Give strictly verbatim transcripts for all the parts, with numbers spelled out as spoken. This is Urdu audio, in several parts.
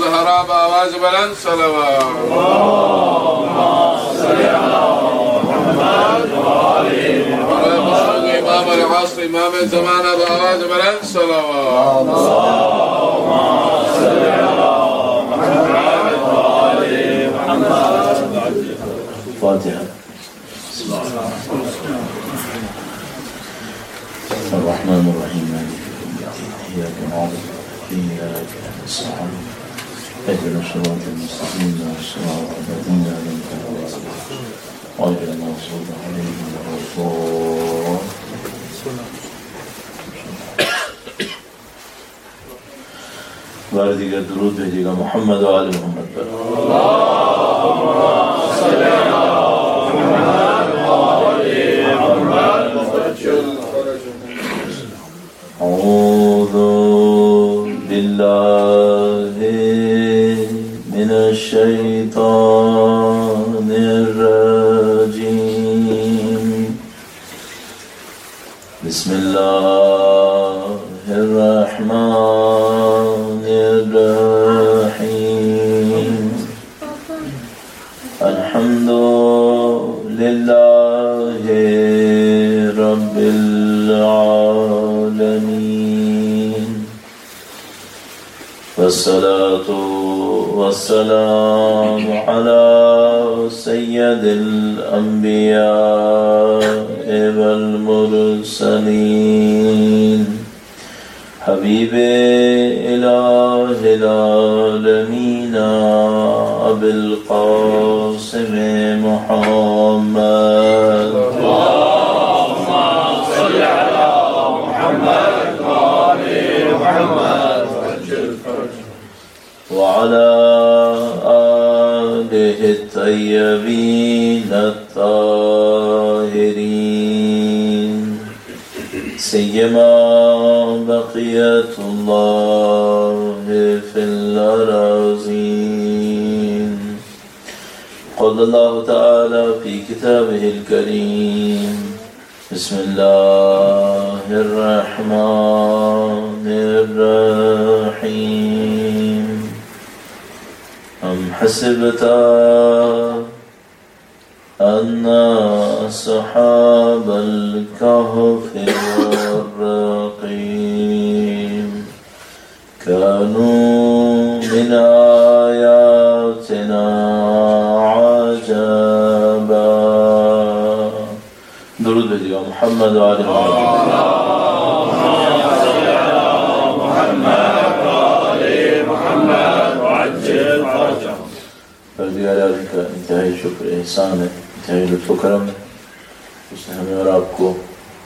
زہرا بآواز بلند صلوات امام العصر امام زمانہ بآواز بلند صلوات فاتحة. الرحمن الرحيم إياك نعبد وإياك نستعين اهدنا الصراط المستقيم صراط الذين أنعمت عليهم غير المغضوب عليهم ولا الضالين. بار دیگر درود بھیجیے گا محمد و آل محمد پر. أعوذ بالله من الشيطان الرجيم. بسم الله الرحمن الرحيم. الحمد لله رب العالمين والصلاة والسلام على سيد الأنبياء والمرسلين حبيب إله العالمين أبي القاسم محمد. اللهم صل على محمد وآل محمد وعلى آله الطيبين الطاهرين سيما بقية الله في الأراضين. قال الله تعالى في كتابه الكريم بسم الله الرحمن الرحيم. أم حسبت أن أصحاب الكهف والرقيم كانوا من آياتنا عجبا. درود بھیجیے محمد و آل محمد. پروردگار عالم کا انتہائی شکر احسان ہے، انتہائی لطف و کرم ہے. اس نے ہمیں اور آپ کو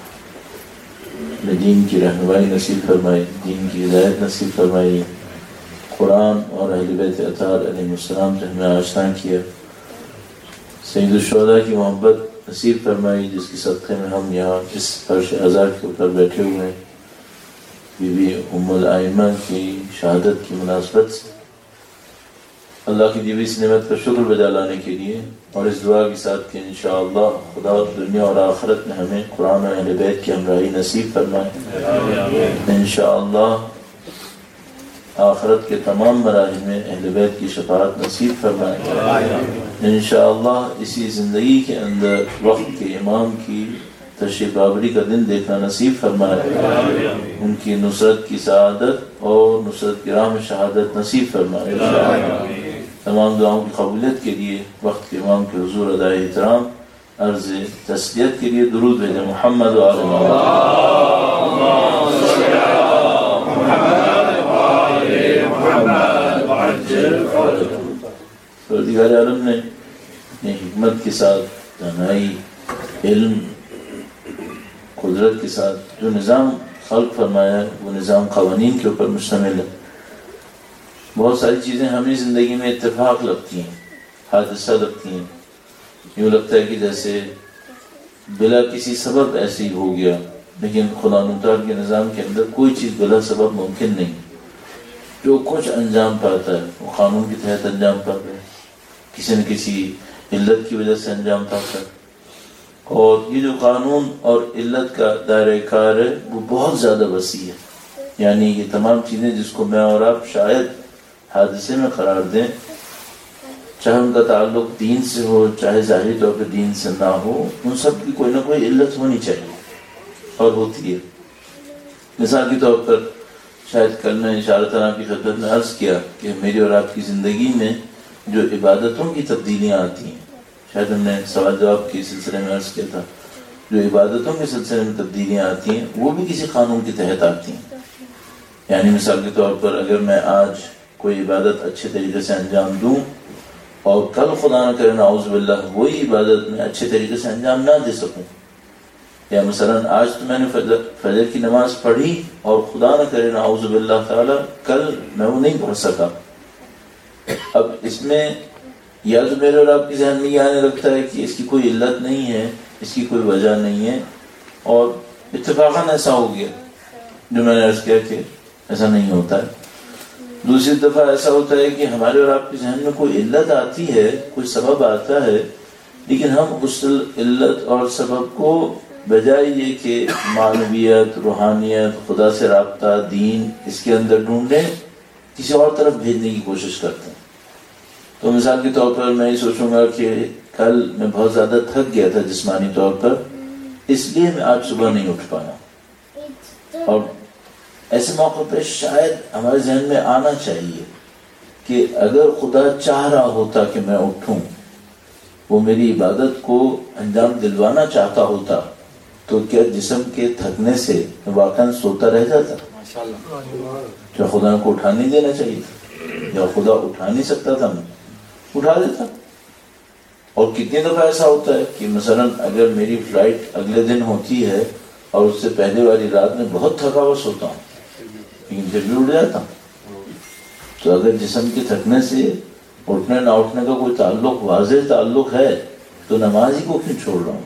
دین کی رہنمائی نصیب فرمائی، دین کی ہدایت نصیب فرمائی، قرآن اور اہل بیت اطہار علیہ السلام سے ہمیں آشنا کیا، سید الشہداء کی محبت نصیب فرمائی جس کی صدقے میں ہم یہاں اس فرش عزا کے اوپر بیٹھے ہوئے ہیں. بی بی ام الائمہ کی شہادت کی مناسبت سے اللہ کی دی ہوئی اس نعمت کا شکر بجا لانے کے لیے اور اس دعا کے ساتھ کہ انشاءاللہ خدا دنیا اور آخرت میں ہمیں قرآن و اہل بیت کی ہمراہی نصیب فرمائے. انشاءاللہ آخرت کے تمام مراحل میں اہل بیت کی شفاعت نصیب فرمائے. انشاءاللہ اسی زندگی کے اندر وقت کے امام کی تشریف آوری کا دن دیکھنا نصیب فرمائے. ان کی نصرت کی سعادت اور نصرت کی راہ میں شہادت نصیب فرمائے. تمام دعاؤں کی قبولیت کے لیے وقت کے امام کے حضور ادائے احترام عرض تسلیت کے لیے درود بھیجیں محمد و آل محمد. پروردگار عالم نے حکمت کے ساتھ دانائی علم قدرت کے ساتھ جو نظام خلق فرمایا ہے وہ نظام قوانین کے اوپر مشتمل ہے. بہت ساری چیزیں ہمیں زندگی میں اتفاق لگتی ہیں، حادثہ لگتی ہیں، یوں لگتا ہے کہ جیسے بلا کسی سبب ایسے ہی ہو گیا، لیکن خدا متعال کے نظام کے اندر کوئی چیز بلا سبب ممکن نہیں. جو کچھ انجام پاتا ہے وہ قانون کے تحت انجام پاتا ہے، کسی نہ کسی علت کی وجہ سے انجام پاتا ہے. اور یہ جو قانون اور علت کا دائرہ کار ہے وہ بہت زیادہ وسیع ہے. یعنی یہ تمام چیزیں جس کو میں اور آپ شاید حادثے میں قرار دیں، چاہے ان کا تعلق دین سے ہو چاہے ظاہری طور پہ دین سے نہ ہو، ان سب کی کوئی نہ کوئی علت ہونی چاہیے اور ہوتی ہے۔ مثال کے طور پر شاید کل میں اشارتاً آپ کی خدمت میں عرض کیا کہ میری اور آپ کی زندگی میں جو عبادتوں کی تبدیلیاں آتی ہیں، شاید ہم نے سوال جواب کے سلسلے میں عرض کیا تھا، جو عبادتوں کے سلسلے میں تبدیلیاں آتی ہیں وہ بھی کسی قانون کے تحت آتی ہیں۔ یعنی مثال کے طور پر اگر میں آج کوئی عبادت اچھے طریقے سے انجام دوں اور کل خدا نہ کرے نعوذ باللہ وہی عبادت میں اچھے طریقے سے انجام نہ دے سکوں، یا مثلاً آج تو میں نے فجر, فجر کی نماز پڑھی اور خدا نہ کرے نعوذ باللہ تعالی کل میں وہ نہیں پڑھ سکا، اب اس میں یا تو میرے اور آپ کے ذہن میں یہ آنے لگتا ہے کہ اس کی کوئی علت نہیں ہے، اس کی کوئی وجہ نہیں ہے، اور اتفاقاً ایسا ہو گیا جو میں نے عرض کیا کہ ایسا نہیں ہوتا ہے۔ دوسری دفعہ ایسا ہوتا ہے کہ ہمارے اور آپ کے ذہن میں کوئی علت آتی ہے، کوئی سبب آتا ہے، لیکن ہم اس علت اور سبب کو بجائے یہ کہ معنویت، روحانیت، خدا سے رابطہ، دین اس کے اندر ڈھونڈیں، کسی اور طرف بھیجنے کی کوشش کرتے ہیں۔ تو مثال کے طور پر میں یہ سوچوں گا کہ کل میں بہت زیادہ تھک گیا تھا جسمانی طور پر، اس لیے میں آج صبح نہیں اٹھ پایا، اور ایسے موقع پہ شاید ہمارے ذہن میں آنا چاہیے کہ اگر خدا چاہ رہا ہوتا کہ میں اٹھوں، وہ میری عبادت کو انجام دلوانا چاہتا ہوتا، تو کیا جسم کے تھکنے سے واقعاً سوتا رہ جاتا؟ کیا خدا کو اٹھا نہیں دینا چاہیے تھا؟ یا خدا اٹھا نہیں سکتا تھا؟ میں اٹھا دیتا۔ اور کتنی دفعہ ایسا ہوتا ہے کہ مثلاً اگر میری فلائٹ اگلے دن ہوتی ہے اور اس سے پہلے والی رات میں بہت تھکا ہوا سوتا ہوں لیکن پھر بھی اٹھ جاتا ہوں۔ تو اگر جسم کے تھکنے سے اٹھنے نہ اٹھنے کا کوئی تعلق، واضح تعلق ہے، تو نماز ہی کو کیوں چھوڑ رہا ہوں؟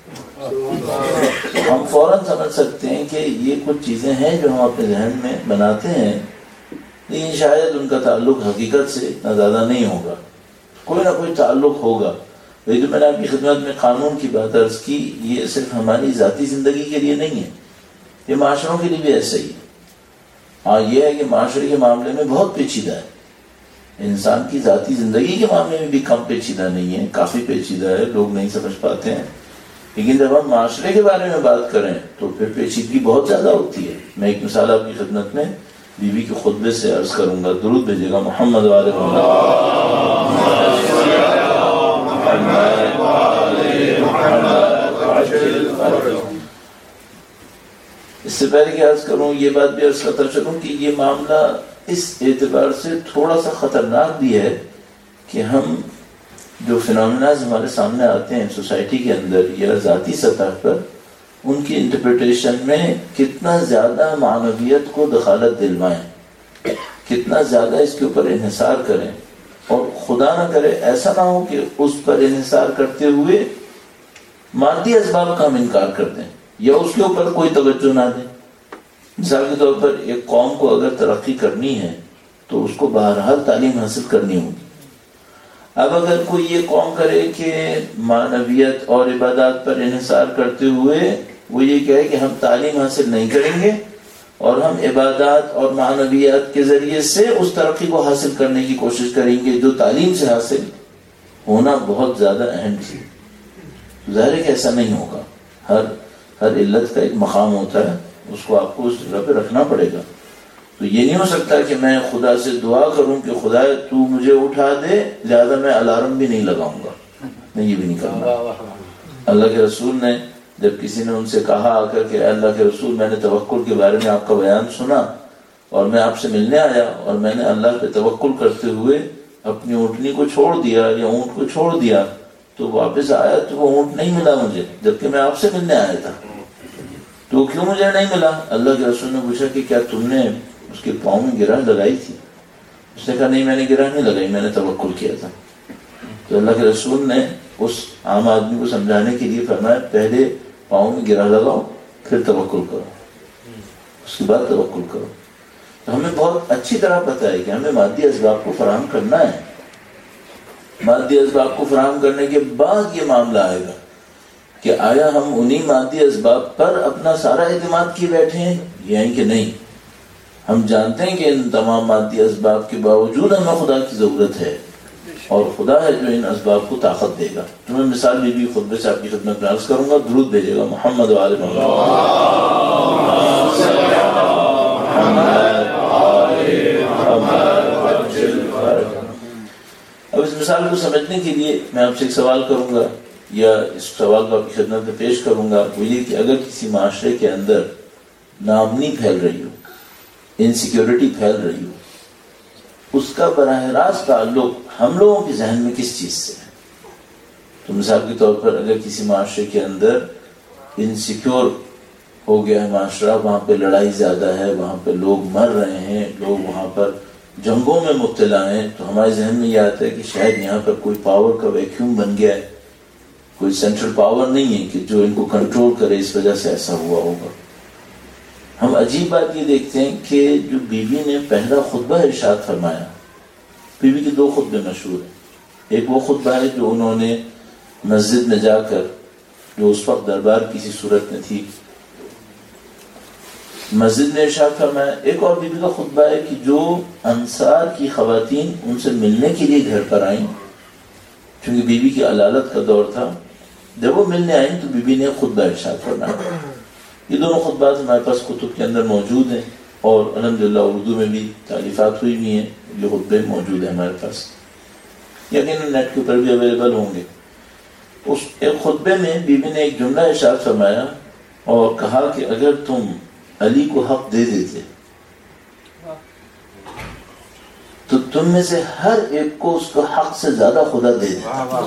ہم فوراً سمجھ سکتے ہیں کہ یہ کچھ چیزیں ہیں جو ہم اپنے ذہن میں بناتے ہیں، لیکن شاید ان کا تعلق حقیقت سے اتنا زیادہ نہیں ہوگا، کوئی نہ کوئی تعلق ہوگا۔ یہ جو میں نے آپ کی خدمت میں قانون کی بات عرض کی، یہ صرف ہماری ذاتی زندگی کے لیے نہیں ہے، یہ معاشروں کے لیے بھی ایسا ہی ہے۔ ہاں یہ ہے کہ معاشرے کے معاملے میں بہت پیچیدہ ہے، انسان کی ذاتی زندگی کے معاملے میں بھی کم پیچیدہ نہیں ہے، کافی پیچیدہ ہے، لوگ نہیں سمجھ پاتے ہیں، لیکن جب ہم معاشرے کے بارے میں بات کریں تو پھر پیچیدگی بہت زیادہ ہوتی ہے۔ میں ایک مثال آپ کی خدمت میں بیوی کے خطبے سے عرض کروں گا، درود بھیجے گا محمد والے اس سے پہلے کہ عرض کروں یہ بات بھی عرض کرتا چلوں کہ یہ معاملہ اس اعتبار سے تھوڑا سا خطرناک بھی ہے کہ ہم جو فینومیناز ہمارے سامنے آتے ہیں سوسائٹی کے اندر یا ذاتی سطح پر، ان کی انٹرپریٹیشن میں کتنا زیادہ معنویت کو دخالت دلوائیں، کتنا زیادہ اس کے اوپر انحصار کریں، اور خدا نہ کرے ایسا نہ ہو کہ اس پر انحصار کرتے ہوئے مادی اسباب کا ہم انکار کر دیں یا اس کے اوپر کوئی توجہ نہ دیں۔ مثال کے طور پر ایک قوم کو اگر ترقی کرنی ہے تو اس کو بہرحال تعلیم حاصل کرنی ہوگی۔ اب اگر کوئی یہ قوم کرے کہ معنویت اور عبادات پر انحصار کرتے ہوئے وہ یہ کہے کہ ہم تعلیم حاصل نہیں کریں گے اور ہم عبادات اور معنویات کے ذریعے سے اس ترقی کو حاصل کرنے کی کوشش کریں گے جو تعلیم سے حاصل ہونا بہت زیادہ اہم چیز، ظاہر ہے کہ ایسا نہیں ہوگا۔ ہر ہر علت کا ایک مقام ہوتا ہے، اس کو آپ کو اس جگہ پہ رکھنا پڑے گا۔ تو یہ نہیں ہو سکتا کہ میں خدا سے دعا کروں کہ خدا تو مجھے اٹھا دے لہذا میں الارم بھی نہیں لگاؤں گا، نہیں، یہ بھی نہیں کرنا۔ اللہ کے رسول نے جب کسی نے ان سے کہا آ کر کہ اللہ کے رسول میں نے توکل کے بارے میں آپ کا بیان سنا اور میں آپ سے ملنے آیا اور میں نے اللہ پہ توکل کرتے ہوئے اپنی اونٹنی کو چھوڑ دیا یا اونٹ کو چھوڑ دیا، تو واپس آیا تو وہ اونٹ نہیں ملا مجھے جبکہ میں آپ سے ملنے آیا تھا، تو کیوں مجھے نہیں ملا؟ اللہ کے رسول نے پوچھا کہ کیا تم نے اس کے پاؤں میں گرہ لگائی تھی؟ اس نے کہا نہیں، میں نے گرہ نہیں لگائی، میں نے توکل کیا تھا۔ تو اللہ کے رسول نے اس عام آدمی کو سمجھانے کے لیے فرمایا پہلے پاؤں میں گرہ لگاؤ پھر توکل کرو، اس کے بعد توکل کرو۔ تو ہمیں بہت اچھی طرح پتہ ہے کہ ہمیں مادی اسباب کو فراہم کرنا ہے، مادی اسباب کو فراہم کرنے کے بعد یہ معاملہ آئے گا کہ آیا ہم انہی مادی اسباب پر اپنا سارا اعتماد کیے بیٹھے ہیں یا کہ نہیں، ہم جانتے ہیں کہ ان تمام مادی اسباب کے باوجود ہمیں خدا کی ضرورت ہے، اور خدا ہے جو ان اسباب کو طاقت دے گا. تو میں مثال بھی خطبے سے آپ کی خدمت میں عرض کروں گا، درود بھیجے گا محمد و آل اب اس مثال کو سمجھنے کے لیے میں آپ سے ایک سوال کروں گا، یا اس سوال کو آپ کی خدمت میں پیش کروں گا. وہ یہ کہ اگر کسی معاشرے کے اندر ناامنی پھیل رہی ہو، انسیکیورٹی پھیل رہی ہو، اس کا براہ راست تعلق ہم لوگوں کے ذہن میں کس چیز سے ہے؟ تو مثال کے طور پر اگر کسی معاشرے کے اندر انسیکیور ہو گیا ہے معاشرہ، وہاں پہ لڑائی زیادہ ہے، وہاں پہ لوگ مر رہے ہیں، لوگ وہاں پر جنگوں میں مبتلا ہیں، تو ہمارے ذہن میں یہ آتا ہے کہ شاید یہاں پر کوئی پاور کا ویکیوم بن گیا ہے، کوئی سینٹرل پاور نہیں ہے کہ جو ان کو کنٹرول کرے، اس وجہ سے ایسا ہوا ہوگا. ہم عجیب بات یہ دیکھتے ہیں کہ جو بی بی نے پہلا خطبہ ارشاد فرمایا، بی بی کے دو خطبے مشہور ہیں. ایک وہ خطبہ ہے جو انہوں نے مسجد میں جا کر، جو اس وقت دربار کسی صورت میں تھی، مسجد میں ارشاد فرمایا. ایک اور بی بی کا خطبہ ہے کہ جو انصار کی خواتین ان سے ملنے کے لیے گھر پر آئیں، چونکہ بی بی کی علالت کا دور تھا، جب وہ ملنے آئیں تو بی بی نے خطبہ ارشاد فرمایا. یہ دونوں خطبات ہمارے پاس کتب کے اندر موجود ہیں، اور الحمدللہ اردو میں بھی تالیفات ہوئی ہوئی ہیں، یہ خطبے موجود ہیں ہمارے پاس، یقیناً نیٹ کے اوپر بھی اویلیبل ہوں گے. اس ایک خطبے میں بی بی نے ایک جملہ ارشاد فرمایا اور کہا کہ اگر تم علی کو حق دے دیتے تو تم میں سے ہر ایک کو اس کا حق سے زیادہ خدا دے دیتا.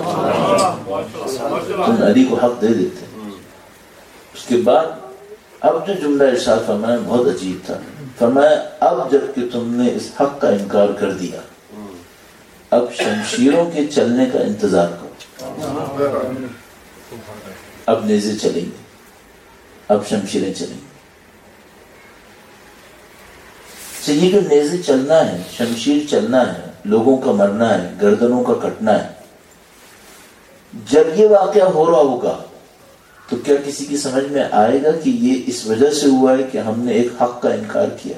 تم علی کو حق دے دیتے. اس کے بعد اب جو جملہ ارشاد فرمایا بہت عجیب تھا. فرمایا اب جب کہ تم نے اس حق کا انکار کر دیا، اب شمشیروں کے چلنے کا انتظار کرو. اب نیزے چلیں گے، اب شمشیریں چلیں گی. تو یہ جو نیزے چلنا ہے، شمشیر چلنا ہے، لوگوں کا مرنا ہے، گردنوں کا کٹنا ہے، جب یہ واقعہ ہو رہا ہوگا تو کیا کسی کی سمجھ میں آئے گا کہ یہ اس وجہ سے ہوا ہے کہ ہم نے ایک حق کا انکار کیا؟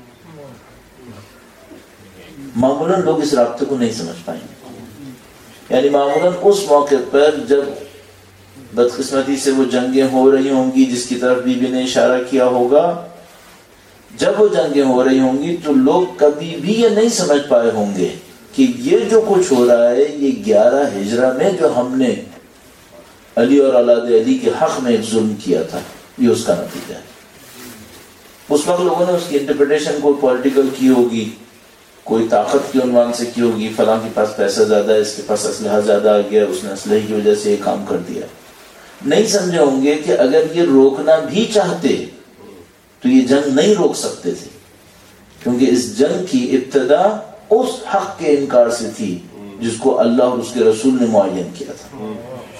معمولاً لوگ اس رابطے کو نہیں سمجھ پائیں گے. یعنی معمولاً اس موقع پر جب بدقسمتی سے وہ جنگیں ہو رہی ہوں گی جس کی طرف بی بی نے اشارہ کیا ہوگا، جب وہ جنگیں ہو رہی ہوں گی تو لوگ کبھی بھی یہ نہیں سمجھ پائے ہوں گے کہ یہ جو کچھ ہو رہا ہے یہ گیارہ ہجرہ میں جو ہم نے علی اور اولاد علی کے حق میں ایک ظلم کیا تھا، یہ اس کا نتیجہ ہے. اس وقت لوگوں نے اس کی انٹرپریٹیشن کو پولیٹیکل کی ہوگی، کوئی طاقت کے عنوان سے کی ہوگی، فلاں کے پاس پیسہ زیادہ ہے، اس کے پاس اسلحہ زیادہ آ گیا، اس نے اسلحے کی وجہ سے یہ کام کر دیا. نہیں سمجھے ہوں گے کہ اگر یہ روکنا بھی چاہتے تو یہ جنگ نہیں روک سکتے تھے، کیونکہ اس جنگ کی ابتدا اس حق کے انکار سے تھی جس کو اللہ اور اس کے رسول نے معین کیا تھا.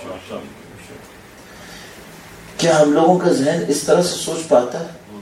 کیا ہم لوگوں کا ذہن اس طرح سے سوچ پاتا ہے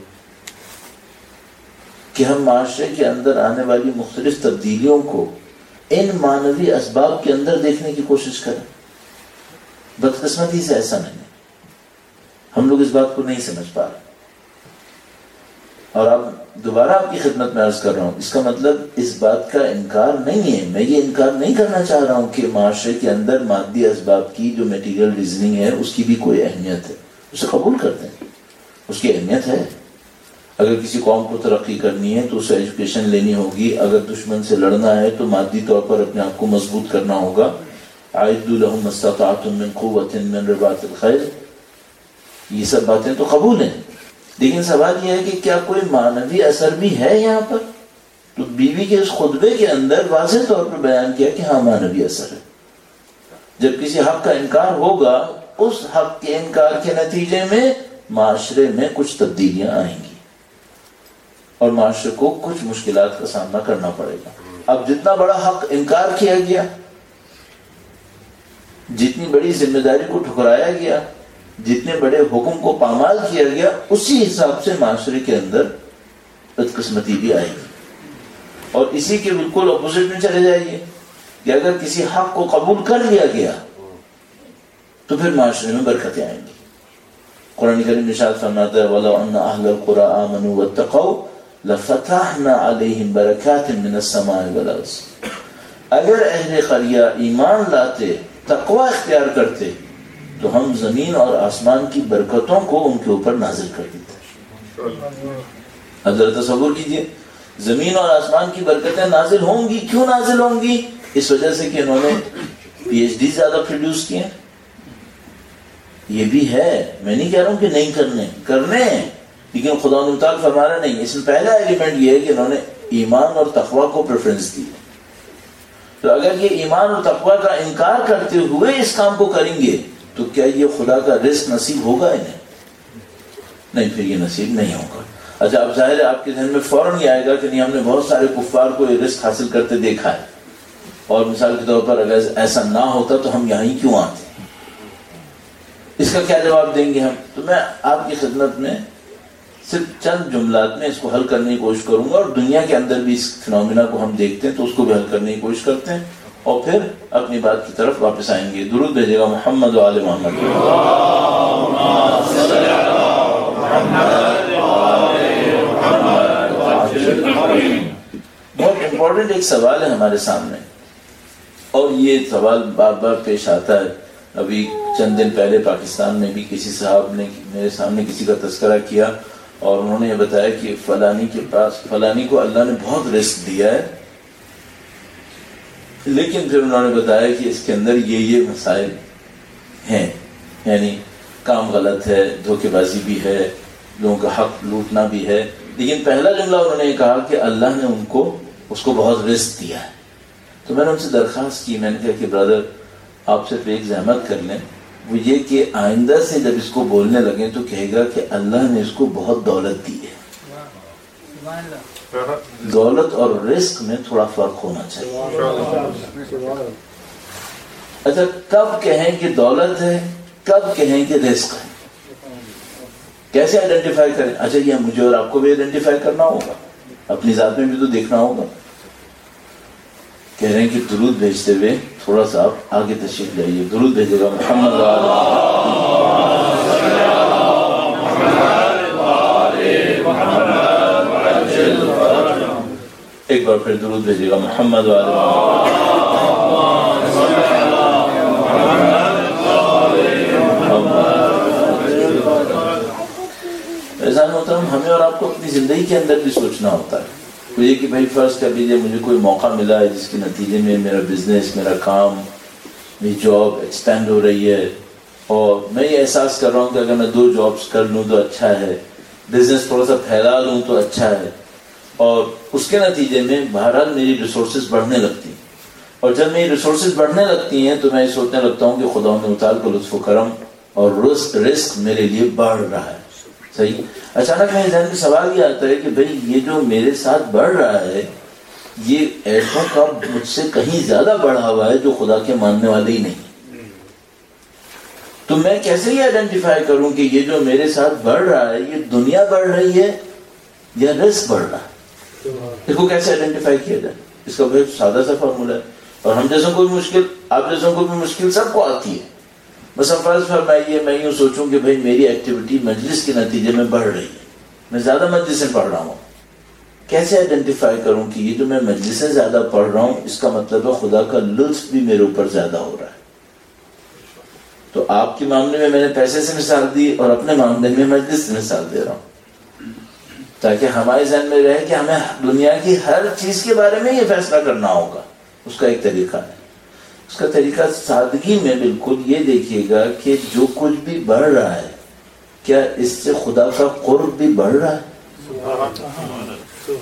کہ ہم معاشرے کے اندر آنے والی مختلف تبدیلیوں کو ان معنوی اسباب کے اندر دیکھنے کی کوشش کریں؟ بدقسمتی سے ایسا نہیں ہے. ہم لوگ اس بات کو نہیں سمجھ پا رہے. اور اب دوبارہ آپ کی خدمت میں عرض کر رہا ہوں، اس کا مطلب اس بات کا انکار نہیں ہے، میں یہ انکار نہیں کرنا چاہ رہا ہوں کہ معاشرے کے اندر مادی اسباب کی جو میٹیریل ریزننگ ہے اس کی بھی کوئی اہمیت ہے، اسے قبول کرتے ہیں، اس کی اہمیت ہے. اگر کسی قوم کو ترقی کرنی ہے تو اسے ایجوکیشن لینی ہوگی، اگر دشمن سے لڑنا ہے تو مادی طور پر اپنے آپ کو مضبوط کرنا ہوگا. اعدوا لهم ما استطعتم من قوة من رباط الخيل، یہ سب باتیں تو قبول ہیں، لیکن سوال یہ ہے کہ کیا کوئی معنوی اثر بھی ہے یہاں پر؟ تو بیوی کے اس خطبے کے اندر واضح طور پر بیان کیا کہ ہاں معنوی اثر ہے. جب کسی حق کا انکار ہوگا، اس حق کے انکار کے نتیجے میں معاشرے میں کچھ تبدیلیاں آئیں گی اور معاشرے کو کچھ مشکلات کا سامنا کرنا پڑے گا. اب جتنا بڑا حق انکار کیا گیا، جتنی بڑی ذمہ داری کو ٹھکرایا گیا، جتنے بڑے حکم کو پامال کیا گیا، اسی حساب سے معاشرے کے اندر بدقسمتی بھی آئے گی. اور اسی کے بالکل اپوزٹ میں چلے جائیے کہ اگر کسی حق کو قبول کر لیا گیا تو پھر معاشرے میں برکتیں آئیں گی. قرآن کریم ارشاد فرماتا ہے وَلَوْ أَنَّ أَهْلَ الْقُرَىٰ آمَنُوا وَاتَّقَوْا لفتحنا علیہم برکات من السماء والارض، اگر اہل قریہ ایمان لاتے، تقوی اختیار کرتے، تو ہم زمین اور آسمان کی برکتوں کو ان کے اوپر نازل کر دیتے۔ اب ذرا تصور کیجئے، زمین اور آسمان کی برکتیں نازل ہوں گی، کیوں نازل ہوں گی؟ اس وجہ سے کہ انہوں نے پی ایچ ڈی زیادہ پروڈیوس کیے ہیں۔ یہ بھی ہے، میں نہیں کہہ رہا ہوں کہ نہیں کرنے کرنے ہیں، لیکن خدا نے تعالیٰ فرما رہا نہیں۔ اس میں پہلا ایلیمنٹ یہ ہے کہ انہوں نے ایمان اور تقوی کو پریفرنس دی۔ تو اگر یہ ایمان اور تقوی کا انکار کرتے ہوئے اس کام کو کریں گے تو کیا یہ خدا کا رزق نصیب ہوگا انہیں؟ نہیں، پھر یہ نصیب نہیں ہوگا۔ اچھا، اب ظاہر ہے آپ کے ذہن میں فوراً یہ آئے گا کہ نہیں، ہم نے بہت سارے کفار کو یہ رزق حاصل کرتے دیکھا ہے، اور مثال کے طور پر اگر ایسا نہ ہوتا تو ہم یہاں ہی کیوں آتے؟ اس کا کیا جواب دیں گے ہم؟ تو میں آپ کی خدمت میں صرف چند جملات میں اس کو حل کرنے کی کوشش کروں گا، اور دنیا کے اندر بھی اس فنومینا کو ہم دیکھتے ہیں تو اس کو بھی حل کرنے کی کوشش کرتے ہیں، اور پھر اپنی بات کی طرف واپس آئیں گے۔ درود بھیجے گا محمد و آل محمد۔ بہت امپورٹنٹ ایک سوال ہے ہمارے سامنے، اور یہ سوال بار بار پیش آتا ہے۔ ابھی چند دن پہلے پاکستان میں بھی کسی صاحب نے میرے سامنے کسی کا تذکرہ کیا، اور انہوں نے یہ بتایا کہ فلانی کے پاس فلانی کو اللہ نے بہت رزق دیا ہے، لیکن پھر انہوں نے بتایا کہ اس کے اندر یہ یہ مسائل ہیں، یعنی کام غلط ہے، دھوکے بازی بھی ہے، لوگوں کا حق لوٹنا بھی ہے۔ لیکن پہلا جملہ انہوں نے یہ کہا کہ اللہ نے ان کو اس کو بہت رزق دیا ہے۔ تو میں نے ان سے درخواست کی، میں نے کہا کہ برادر آپ صرف ایک زحمت کر لیں، وہ یہ کہ آئندہ سے جب اس کو بولنے لگیں تو کہے گا کہ اللہ نے اس کو بہت دولت دی ہے۔ دولت اور رزق میں تھوڑا فرق ہونا چاہیے۔ اچھا، کب کہیں کہ دولت ہے، کب کہیں کہ رزق ہے، کیسے آئیڈینٹیفائی کریں؟ اچھا، یہ مجھے اور آپ کو بھی آئیڈینٹیفائی کرنا ہوگا، اپنی ذات میں بھی تو دیکھنا ہوگا۔ کہہ رہے ہیں کہ درود بھیجتے ہوئے تھوڑا سا آپ آگے تشریف لائیے۔ درود بھیجے گا محمد ایک بار پھر درود بھیجے گا محمد احسان محترم، ہمیں اور آپ کو اپنی زندگی کے اندر بھی سوچنا ہوتا ہے۔ تو یہ کہ بھائی فرض کر لیجیے مجھے کوئی موقع ملا ہے جس کے نتیجے میں میرا بزنس، میرا کام، میری جاب ایکسپینڈ ہو رہی ہے، اور میں یہ احساس کر رہا ہوں کہ اگر میں دو جابس کر لوں تو اچھا ہے، بزنس تھوڑا سا پھیلا لوں تو اچھا ہے، اور اس کے نتیجے میں بہرحال میری ریسورسز بڑھنے لگتی ہیں، اور جب میری ریسورسز بڑھنے لگتی ہیں تو میں یہ سوچنے لگتا ہوں کہ خدا متعال کو لطف و کرم اور رزق میرے لیے بڑھ رہا ہے۔ صحیح، اچانک میرے ذہن میں سوال یہ آتا ہے کہ بھئی یہ جو میرے ساتھ بڑھ رہا ہے یہ ایسوں کا مجھ سے کہیں زیادہ بڑھا ہوا ہے جو خدا کے ماننے والے ہی نہیں، تو میں کیسے یہ آئیڈینٹیفائی کروں کہ یہ جو میرے ساتھ بڑھ رہا ہے یہ دنیا بڑھ رہی ہے یا رزق بڑھ رہا ہے؟ اس کو کیسے آئیڈینٹیفائی کیا جائے؟ اس کا بہت سادہ سا فارمولا ہے، اور ہم جیسوں کو بھی مشکل، آپ جیسوں کو بھی مشکل سب کو آتی ہے۔ بس فرض فرمائیے میں یوں سوچوں کہ بھائی میری ایکٹیویٹی مجلس کے نتیجے میں بڑھ رہی ہے، میں زیادہ مجلس سے پڑھ رہا ہوں، کیسے آئیڈینٹیفائی کروں کہ یہ جو میں مجلس سے زیادہ پڑھ رہا ہوں اس کا مطلب ہے خدا کا لطف بھی میرے اوپر زیادہ ہو رہا ہے؟ تو آپ کے معاملے میں میں نے پیسے سے مثال دی، اور اپنے معاملے میں مجلس سے مثال دے رہا ہوں، تاکہ ہمارے ذہن میں رہے کہ ہمیں دنیا کی ہر چیز کے بارے میں یہ فیصلہ کرنا ہوگا۔ اس کا ایک طریقہ ہے، اس کا طریقہ سادگی میں بالکل یہ دیکھیے گا کہ جو کچھ بھی بڑھ رہا ہے کیا اس سے خدا کا قرب بھی بڑھ رہا ہے؟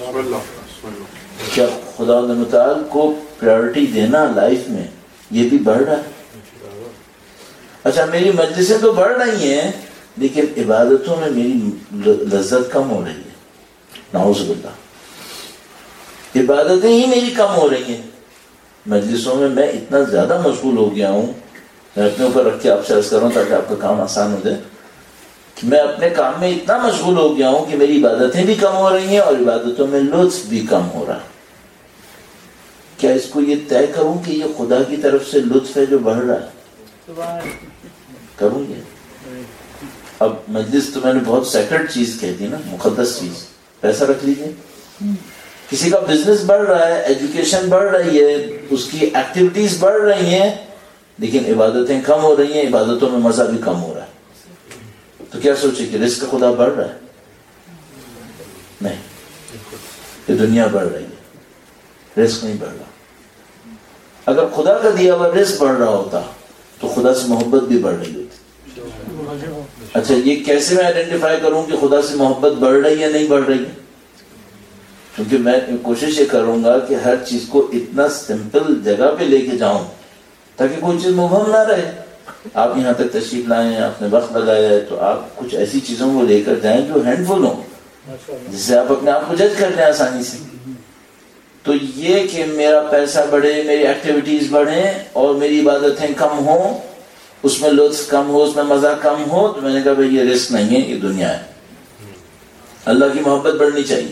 کیا خدا متعال کو پریورٹی دینا لائف میں یہ بھی بڑھ رہا ہے؟ اچھا، میری مجلسیں تو بڑھ رہی ہیں لیکن عبادتوں میں میری لذت کم ہو رہی ہے، نعوذ باللہ، عبادتیں ہی میری کم ہو رہی ہیں، مجلسوں میں میں اتنا زیادہ مشغول ہو گیا ہوں، میں اپنے اوپر رکھ کے آپ سے عرض کر رہا ہوں تاکہ آپ کا کام آسان ہو جائے، کہ میں اپنے کام میں اتنا مشغول ہو گیا ہوں کہ میری عبادتیں بھی کم ہو رہی ہیں اور عبادتوں میں لطف بھی کم ہو رہا ہے۔ کیا اس کو یہ طے کروں کہ یہ خدا کی طرف سے لطف ہے جو بڑھ رہا ہے؟ کروں گے؟ اب مجلس تو میں نے بہت سیکرڈ چیز کہہ دی نا، مقدس چیز، پیسہ رکھ لیجیے، کسی کا بزنس بڑھ رہا ہے، ایجوکیشن بڑھ رہی ہے، اس کی ایکٹیویٹیز بڑھ رہی ہیں، لیکن عبادتیں کم ہو رہی ہیں، عبادتوں میں مزہ بھی کم ہو رہا ہے، تو کیا سوچے کہ رزق خدا بڑھ رہا ہے؟ نہیں، یہ دنیا بڑھ رہی ہے، رزق نہیں بڑھ رہا۔ اگر خدا کا دیا ہوا رزق بڑھ رہا ہوتا تو خدا سے محبت بھی بڑھ رہی ہوتی۔ اچھا، یہ کیسے میں آئیڈینٹیفائی کروں کہ خدا سے محبت بڑھ رہی ہے نہیں بڑھ رہی ہے؟ کیونکہ میں کوشش یہ کروں گا کہ ہر چیز کو اتنا سمپل جگہ پہ لے کے جاؤں تاکہ کوئی چیز مبہم نہ رہے۔ آپ یہاں تک تشریف لائیں، آپ نے وقت لگایا ہے، تو آپ کچھ ایسی چیزوں کو لے کر جائیں جو ہینڈ فل ہوں، جس سے آپ اپنے آپ کو جج کر لیں آسانی سے۔ تو یہ کہ میرا پیسہ بڑھے، میری ایکٹیویٹیز بڑھیں اور میری عبادتیں کم ہوں، اس میں لطف کم ہو، اس میں مزہ کم ہو، تو میں نے کہا بھائی یہ رزق نہیں ہے، یہ دنیا ہے۔ اللہ کی محبت بڑھنی چاہیے۔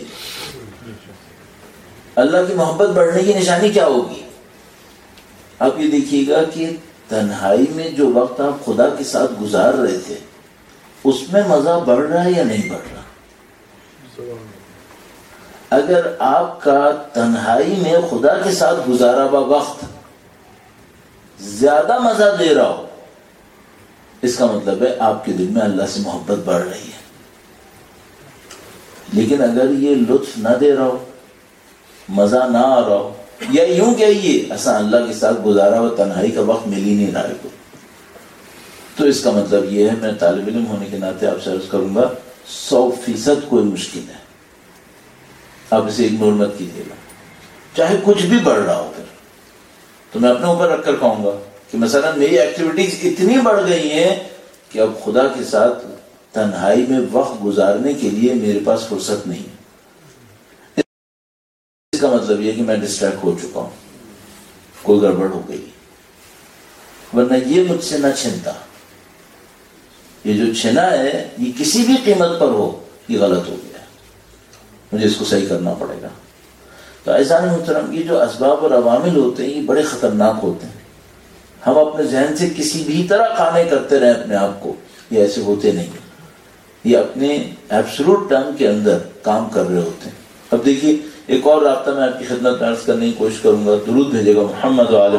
اللہ کی محبت بڑھنے کی نشانی کیا ہوگی؟ آپ یہ دیکھیے گا کہ تنہائی میں جو وقت آپ خدا کے ساتھ گزار رہے تھے، اس میں مزہ بڑھ رہا ہے یا نہیں بڑھ رہا؟ اگر آپ کا تنہائی میں خدا کے ساتھ گزارا ہوا وقت زیادہ مزہ دے رہا ہو، اس کا مطلب ہے آپ کے دل میں اللہ سے محبت بڑھ رہی ہے۔ لیکن اگر یہ لطف نہ دے رہا ہو، مزہ نہ آ رہا ہو، یا یوں کہیے ایسا اللہ کے ساتھ گزارا ہوا تنہائی کا وقت مل ہی نہیں رہا ہے، تو اس کا مطلب یہ ہے، میں طالب علم ہونے کے ناطے آپ سے عرض کروں گا، سو فیصد کوئی مشکل ہے۔ آپ اسے اگنور مت کیجیے گا، چاہے کچھ بھی بڑھ رہا ہو۔ پھر تو میں اپنے اوپر رکھ کر کہوں گا کہ مثلا میری ایکٹیویٹیز اتنی بڑھ گئی ہیں کہ اب خدا کے ساتھ تنہائی میں وقت گزارنے کے لیے میرے پاس فرصت نہیں ہے۔ اس کا مطلب یہ کہ میں ڈسٹریکٹ ہو چکا ہوں، کوئی گڑبڑ ہو گئی، ورنہ یہ مجھ سے نہ چھنتا۔ یہ جو چھنا ہے یہ کسی بھی قیمت پر ہو، یہ غلط ہو گیا، مجھے اس کو صحیح کرنا پڑے گا۔ تو عزیزان محترم، یہ جو اسباب اور عوامل ہوتے ہیں یہ بڑے خطرناک ہوتے ہیں۔ ہم اپنے ذہن سے کسی بھی طرح کھانے کرتے رہیں اپنے آپ کو، یہ ایسے ہوتے نہیں، یہ اپنے ایبسولوٹ ٹرم کے اندر کام کر رہے ہوتے ہیں۔ اب دیکھیے ایک اور رابطہ میں آپ کی خدمت میں عرض کرنے کی کوشش کروں گا، درود بھیجے گا محمد و آل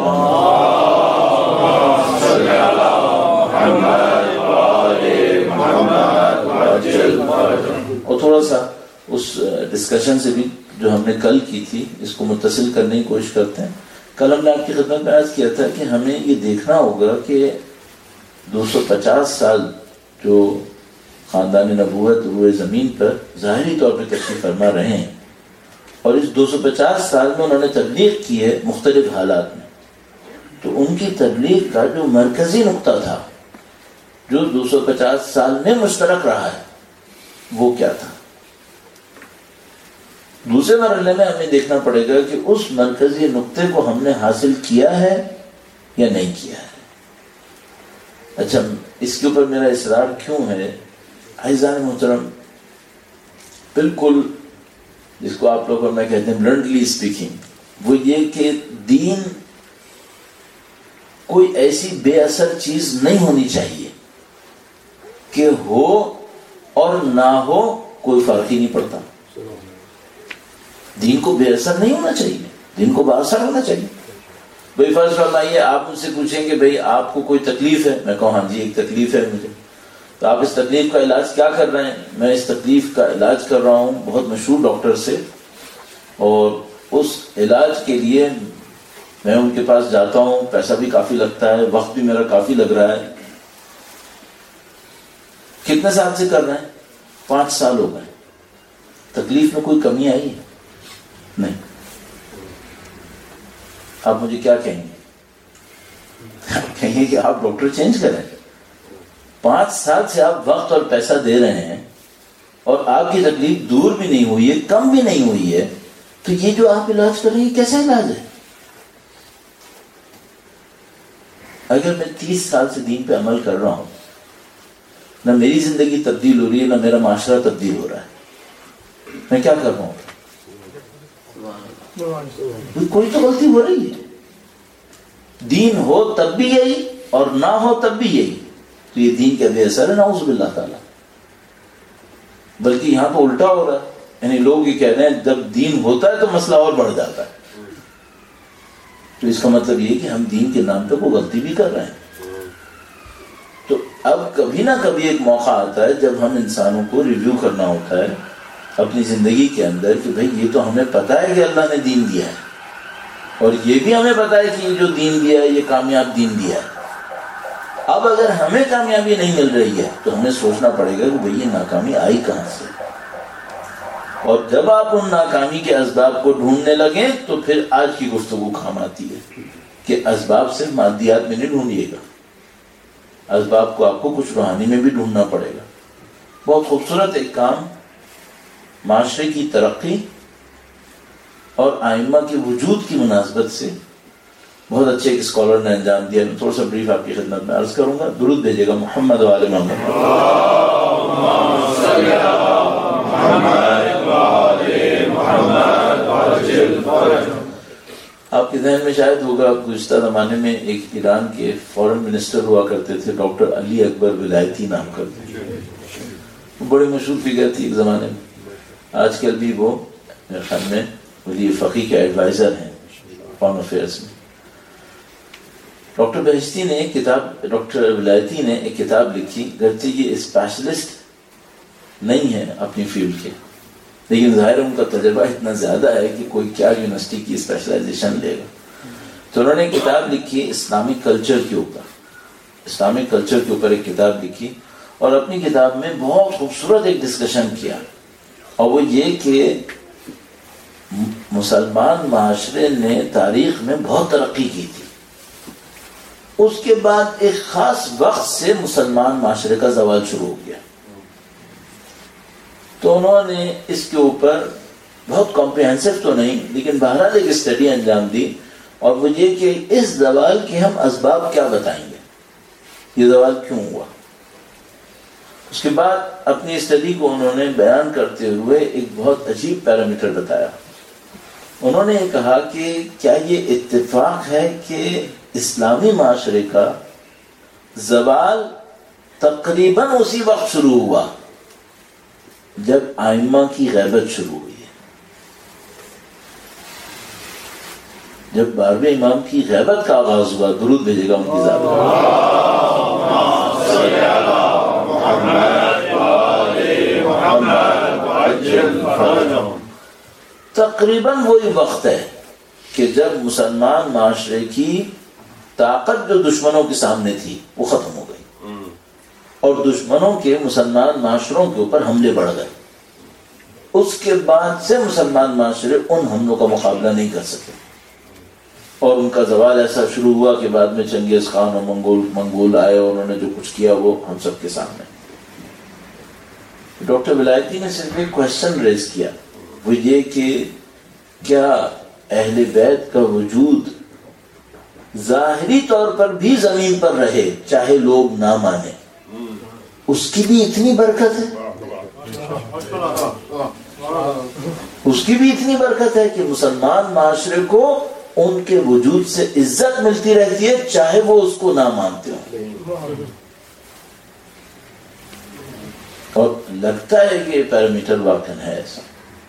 محمد۔ اور تھوڑا سا اس ڈسکشن سے بھی جو ہم نے کل کی تھی اس کو متصل کرنے کی کوشش کرتے ہیں۔ کل ہم نے آپ کی خدمت میں عرض کیا تھا کہ ہمیں یہ دیکھنا ہوگا کہ دو سو پچاس سال جو خاندان نبوت روئے زمین پر ظاہری طور پہ تشریف فرما رہے ہیں، اور اس دو سو پچاس سال میں انہوں نے تبلیغ کی ہے مختلف حالات میں، تو ان کی تبلیغ کا جو مرکزی نقطہ تھا جو دو سو پچاس سال میں مشترک رہا ہے وہ کیا تھا؟ دوسرے مرحلے میں ہمیں دیکھنا پڑے گا کہ اس مرکزی نقطے کو ہم نے حاصل کیا ہے یا نہیں کیا ہے۔ اچھا، اس کے اوپر میرا اصرار کیوں ہے؟ عزیزان محترم، بالکل جس کو آپ لوگ اور میں کہتے ہیں بلنٹلی اسپیکنگ، وہ یہ کہ دین کوئی ایسی بے اثر چیز نہیں ہونی چاہیے کہ ہو اور نہ ہو کوئی فرق ہی نہیں پڑتا۔ دین کو بے اثر نہیں ہونا چاہیے، دین کو بااثر ہونا چاہیے۔ بھائی فرض فرمائیے آپ مجھ سے پوچھیں کہ بھائی آپ کو کوئی تکلیف ہے، میں کہوں ہاں جی ایک تکلیف ہے مجھے، تو آپ اس تکلیف کا علاج کیا کر رہے ہیں؟ میں اس تکلیف کا علاج کر رہا ہوں بہت مشہور ڈاکٹر سے، اور اس علاج کے لیے میں ان کے پاس جاتا ہوں، پیسہ بھی کافی لگتا ہے، وقت بھی میرا کافی لگ رہا ہے۔ کتنے سال سے کر رہے ہیں؟ پانچ سال ہو گئے۔ تکلیف میں کوئی کمی آئی ہے؟ نہیں۔ آپ مجھے کیا کہیں گے؟ آپ کہیں گے کہ آپ ڈاکٹر چینج کریں۔ پانچ سال سے آپ وقت اور پیسہ دے رہے ہیں اور آپ کی تکلیف دور بھی نہیں ہوئی ہے، کم بھی نہیں ہوئی ہے، تو یہ جو آپ علاج کر رہے ہیں کیسا علاج ہے؟ اگر میں تیس سال سے دین پہ عمل کر رہا ہوں، نہ میری زندگی تبدیل ہو رہی ہے نہ میرا معاشرہ تبدیل ہو رہا ہے، میں کیا کر رہا ہوں؟ کوئی تو غلطی ہو رہی ہے۔ دین ہو تب بھی یہی اور نہ ہو تب بھی یہی، تو یہ دین کا بے اثر ہے، نعوذ باللہ تعالی۔ بلکہ یہاں تو الٹا ہو رہا ہے، یعنی لوگ یہ کہہ رہے ہیں جب دین ہوتا ہے تو مسئلہ اور بڑھ جاتا ہے. تو اس کا مطلب یہ کہ ہم دین کے نام پہ کوئی غلطی بھی کر رہے ہیں. تو اب کبھی نہ کبھی ایک موقع آتا ہے جب ہم انسانوں کو ریویو کرنا ہوتا ہے اپنی زندگی کے اندر کہ بھئی یہ تو ہمیں پتا ہے کہ اللہ نے دین دیا ہے, اور یہ بھی ہمیں پتا ہے کہ یہ جو دین دیا ہے یہ کامیاب دین دیا ہے. اب اگر ہمیں کامیابی نہیں مل رہی ہے تو ہمیں سوچنا پڑے گا کہ بھئی یہ ناکامی آئی کہاں سے. اور جب آپ ان ناکامی کے اسباب کو ڈھونڈنے لگیں تو پھر آج کی گفتگو کام آتی ہے کہ اسباب صرف مادیات میں نہیں ڈھونڈیے گا, اسباب کو آپ کو کچھ روحانی میں بھی ڈھونڈنا پڑے گا. بہت خوبصورت ایک کام معاشرے کی ترقی اور آئمہ کے وجود کی مناسبت سے بہت اچھے ایک اسکالر نے انجام دیا. میں تھوڑا سا بریف آپ کی خدمت میں عرض کروں گا. درود بھیجے گا محمد و آل محمد. آپ کے ذہن میں شاید ہوگا گزشتہ زمانے میں ایک ایران کے فورن منسٹر ہوا کرتے تھے ڈاکٹر علی اکبر ولایتی نام کرتے, بڑے مشہور فگر تھی ایک زمانے میں. آج کل بھی وہ میرے خیال میں ولی فقی کے ایڈوائزر ہیں فارن افیئرس میں. ڈاکٹر بہشتی نے ایک کتاب ڈاکٹر ولایتی نے ایک کتاب لکھی, گرچہ یہ اسپیشلسٹ نہیں ہے اپنی فیلڈ کے, لیکن ظاہر ان کا تجربہ اتنا زیادہ ہے کہ کوئی کیا یونیورسٹی کی اسپیشلائزیشن لے گا. تو انہوں نے ایک کتاب لکھی اسلامک کلچر کے اوپر, اسلامک کلچر کے اوپر ایک کتاب لکھی, اور اپنی کتاب میں بہت خوبصورت ایک ڈسکشن کیا, اور وہ یہ کہ مسلمان معاشرے نے تاریخ میں بہت ترقی کی تھی, اس کے بعد ایک خاص وقت سے مسلمان معاشرے کا زوال شروع ہو گیا. تو انہوں نے اس کے اوپر بہت کمپریہنسو تو نہیں لیکن بہرحال ایک اسٹڈی انجام دی, اور وہ یہ کہ اس زوال کے ہم اسباب کیا بتائیں گے, یہ زوال کیوں ہوا. اس کے بعد اپنی اسٹڈی کو انہوں نے بیان کرتے ہوئے ایک بہت عجیب پیرامیٹر بتایا. انہوں نے کہا کہ کیا یہ اتفاق ہے کہ اسلامی معاشرے کا زوال تقریباً اسی وقت شروع ہوا جب آئمہ کی غیبت شروع ہوئی ہے, جب بارہویں امام کی غیبت کا آغاز ہوا. درود بھیجے گا ان کی ذات پر. تقریباً وہی وقت ہے کہ جب مسلمان معاشرے کی طاقت جو دشمنوں کے سامنے تھی وہ ختم ہو گئی, اور دشمنوں کے مسلمان معاشروں کے اوپر حملے بڑھ گئے. اس کے بعد سے مسلمان معاشرے ان حملوں کا مقابلہ نہیں کر سکے, اور ان کا زوال ایسا شروع ہوا کہ بعد میں چنگیز خان اور منگول منگول آئے, اور انہوں نے جو کچھ کیا وہ ہم سب کے سامنے. ڈاکٹر ولایتی نے صرف ایک کوشچن ریز کیا, وہ یہ کہ کیا اہل بیت کا وجود ظاہری طور پر بھی زمین پر رہے چاہے لوگ نہ مانیں, اس کی بھی اتنی برکت ہے, اس کی بھی اتنی برکت ہے کہ مسلمان معاشرے کو ان کے وجود سے عزت ملتی رہتی ہے چاہے وہ اس کو نہ مانتے ہوں. اور لگتا ہے کہ یہ پیرامیٹر واقعا ہے ایسا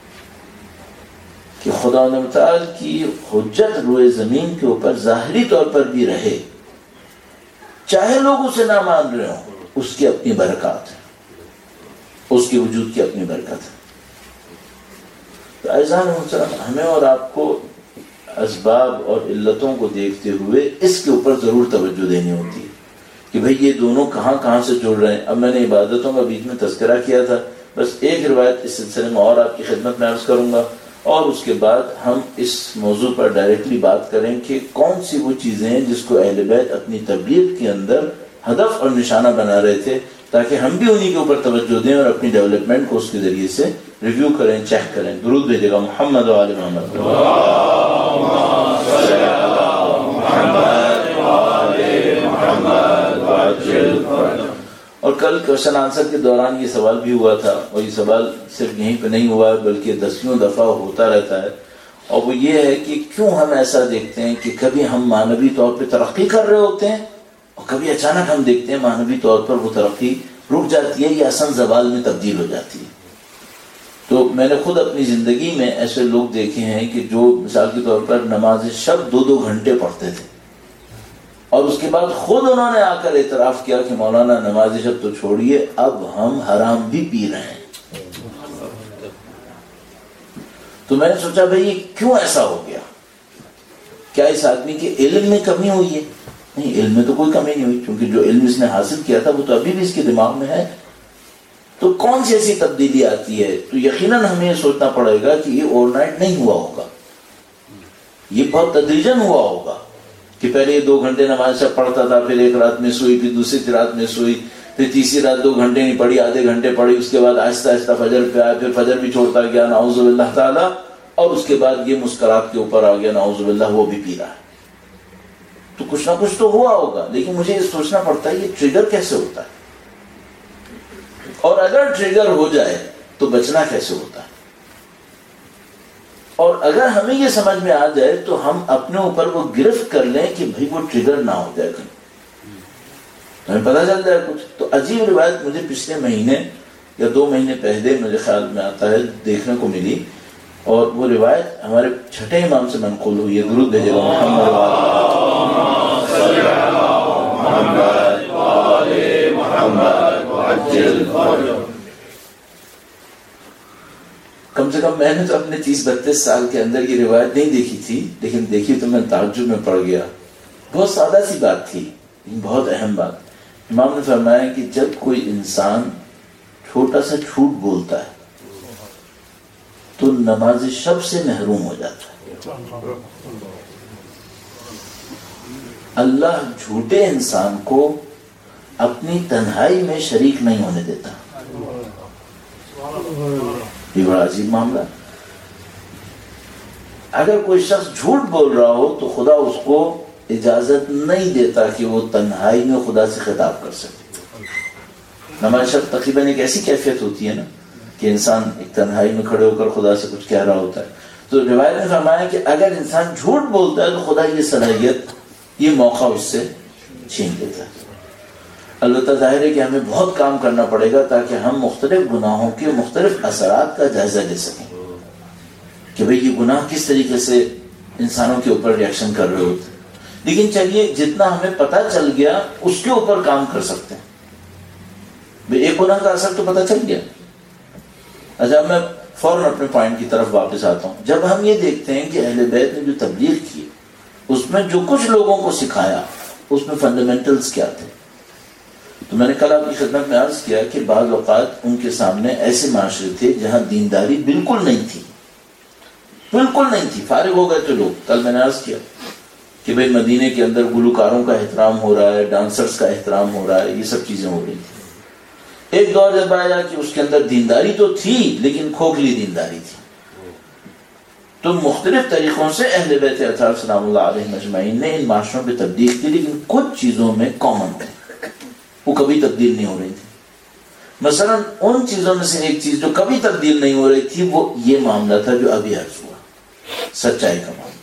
کہ خدا متعال کی حجت روئے زمین کے اوپر ظاہری طور پر بھی رہے چاہے لوگ اسے نہ مان رہے ہوں, اس کی اپنی برکات ہے, اس کے وجود کی اپنی برکت ہے. تو اعزان محترم, ہمیں اور آپ کو اسباب اور علتوں کو دیکھتے ہوئے اس کے اوپر ضرور توجہ دینی ہوتی ہے کہ بھئی یہ دونوں کہاں کہاں سے جڑ رہے ہیں. اب میں نے عبادتوں کا بیچ میں تذکرہ کیا تھا, بس ایک روایت اس سلسلے میں اور آپ کی خدمت میں عرض کروں گا, اور اس کے بعد ہم اس موضوع پر ڈائریکٹلی بات کریں کہ کون سی وہ چیزیں ہیں جس کو اہل بیت اپنی تبلیغ کے اندر ہدف اور نشانہ بنا رہے تھے, تاکہ ہم بھی انہی کے اوپر توجہ دیں اور اپنی ڈیولپمنٹ کو اس کے ذریعے سے ریویو کریں, چیک کریں. درود بھیجے گا محمد و آل محمد. اور کل کوشچن آنسر کے دوران یہ سوال بھی ہوا تھا, اور یہ سوال صرف یہیں پہ نہیں ہوا بلکہ دسیوں دفعہ ہوتا رہتا ہے, اور وہ یہ ہے کہ کیوں ہم ایسا دیکھتے ہیں کہ کبھی ہم معنوی طور پہ ترقی کر رہے ہوتے ہیں اور کبھی اچانک ہم دیکھتے ہیں معنوی طور پر وہ ترقی رک جاتی ہے یا اصل زوال میں تبدیل ہو جاتی ہے. تو میں نے خود اپنی زندگی میں ایسے لوگ دیکھے ہیں کہ جو مثال کے طور پر نماز شب دو دو گھنٹے پڑھتے تھے، اور اس کے بعد خود انہوں نے آ کر اعتراف کیا کہ مولانا نماز شب تو چھوڑیے، اب ہم حرام بھی پی رہے ہیں۔ تو میں نے سوچا بھائی یہ کیوں ایسا ہو گیا؟ کیا اس آدمی کے علم میں کمی ہوئی ہے؟ نہیں، علم میں تو کوئی کمی نہیں ہوئی، کیونکہ جو علم اس نے حاصل کیا تھا وہ تو ابھی بھی اس کے دماغ میں ہے۔ تو کون سی ایسی تبدیلی آتی ہے؟ تو یقیناً ہمیں یہ سوچنا پڑے گا کہ یہ اوور نائٹ نہیں ہوا ہوگا، یہ بہت تدریجاً ہوا ہوگا کہ پہلے یہ دو گھنٹے نماز شب پڑھتا تھا، پھر ایک رات میں سوئی، پھر دوسری رات میں سوئی، پھر تیسری رات دو گھنٹے نہیں پڑھی، آدھے گھنٹے پڑھی، اس کے بعد آہستہ آہستہ فجر پہ آیا، پھر فجر بھی چھوڑتا گیا نعوذ باللہ تعالی، اور اس کے بعد یہ مسکرات کے اوپر آ گیا نعوذ باللہ، وہ بھی پی رہا ہے۔ تو کچھ نہ کچھ تو ہوا ہوگا، لیکن مجھے یہ سوچنا پڑتا ہے یہ ٹریگر کیسے ہوتا ہے، اور اگر ٹریگر ہو جائے تو بچنا کیسے ہوتا ہے۔ اور اگر ہمیں یہ سمجھ میں آ جائے تو ہم اپنے اوپر وہ گرفت کر لیں کہ بھائی وہ ٹریگر نہ ہو جائے کہیں، ہمیں پتہ چل جائے کچھ۔ تو عجیب روایت مجھے پچھلے مہینے یا دو مہینے پہلے میرے خیال میں آتا ہے دیکھنے کو ملی، اور وہ روایت ہمارے چھٹے امام سے منقول ہوئی ہے، درود بھیجے گا محمد۔ کم سے کم میں نے تو اپنے تیس بتیس سال کے اندر یہ روایت نہیں دیکھی تھی، لیکن دیکھی تو میں تعجب میں پڑ گیا۔ بہت سادہ سی بات تھی لیکن بہت اہم بات۔ امام نے فرمایا کہ جب کوئی انسان چھوٹا سا جھوٹ بولتا ہے تو نماز شب سے محروم ہو جاتا ہے۔ اللہ جھوٹے انسان کو اپنی تنہائی میں شریک نہیں ہونے دیتا۔ یہ بڑا عجیب معاملہ۔ اگر کوئی شخص جھوٹ بول رہا ہو تو خدا اس کو اجازت نہیں دیتا کہ وہ تنہائی میں خدا سے خطاب کر سکے۔ نماز شب تقریباً ایک ایسی کیفیت ہوتی ہے نا کہ انسان ایک تنہائی میں کھڑے ہو کر خدا سے کچھ کہہ رہا ہوتا ہے۔ تو روایت نے فرمایا کہ اگر انسان جھوٹ بولتا ہے تو خدا یہ صلاحیت، یہ موقع اس سے چھین لیتا ہے۔ البتہ ظاہر ہے کہ ہمیں بہت کام کرنا پڑے گا تاکہ ہم مختلف گناہوں کے مختلف اثرات کا جائزہ لے سکیں کہ بھئی یہ گناہ کس طریقے سے انسانوں کے اوپر ریاکشن کر رہے ہوتے ہیں۔ لیکن چلیے جتنا ہمیں پتہ چل گیا اس کے اوپر کام کر سکتے ہیں۔ بھئی ایک گناہ کا اثر تو پتہ چل گیا۔ اچھا میں فوراً اپنے پوائنٹ کی طرف واپس آتا ہوں۔ جب ہم یہ دیکھتے ہیں کہ اہل بیت نے جو تبلیغ کی اس میں جو کچھ لوگوں کو سکھایا اس میں فنڈامنٹلز کیا تھے، تو میں نے کل آپ کی خدمت میں عرض کیا کہ بعض اوقات ان کے سامنے ایسے معاشرے تھے جہاں دینداری بالکل نہیں تھی، بالکل نہیں تھی، فارغ ہو گئے تھے لوگ۔ کل میں نے عرض کیا کہ بھئی مدینے کے اندر گلوکاروں کا احترام ہو رہا ہے، ڈانسرز کا احترام ہو رہا ہے، یہ سب چیزیں ہو رہی تھی۔ ایک دور جب آیا کہ اس کے اندر دینداری تو تھی لیکن کھوکھلی دینداری تھی، تو مختلف طریقوں سے اہل بیت اطہار سلام اللہ علیہ اجمعین نے ان معاشروں پہ تبلیغ کی، لیکن کچھ چیزوں میں کامن تھے، وہ کبھی تبدیل نہیں ہو رہی تھی۔ مثلا ان چیزوں میں سے ایک چیز جو کبھی تبدیل نہیں ہو رہی تھی وہ یہ معاملہ تھا جو ابھی عرض ہوا، سچائی کا معاملہ۔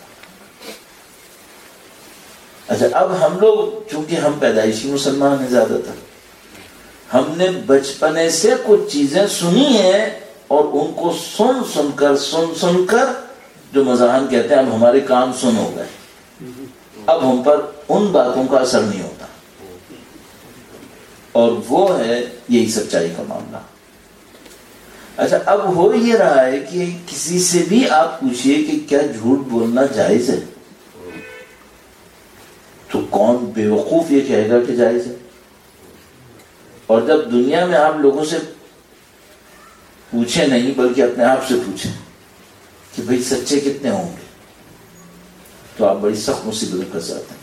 اچھا اب ہم لوگ چونکہ ہم پیدائشی مسلمان ہیں زیادہ تر، ہم نے بچپنے سے کچھ چیزیں سنی ہیں اور ان کو سن سن کر سن سن کر جو مذاہن کہتے ہیں اب ہمارے کان سن ہو گئے، اب ہم پر ان باتوں کا اثر نہیں ہوتا، اور وہ ہے یہی سچائی کا معاملہ۔ اچھا اب ہو یہ رہا ہے کہ کسی سے بھی آپ پوچھئے کہ کیا جھوٹ بولنا جائز ہے تو کون بے وقوف یہ کہے گا کہ جائز ہے، اور جب دنیا میں آپ لوگوں سے پوچھیں نہیں بلکہ اپنے آپ سے پوچھیں کہ بھئی سچے کتنے ہوں گے تو آپ بڑی سخت مصیبت میں پھنس جاتے ہیں۔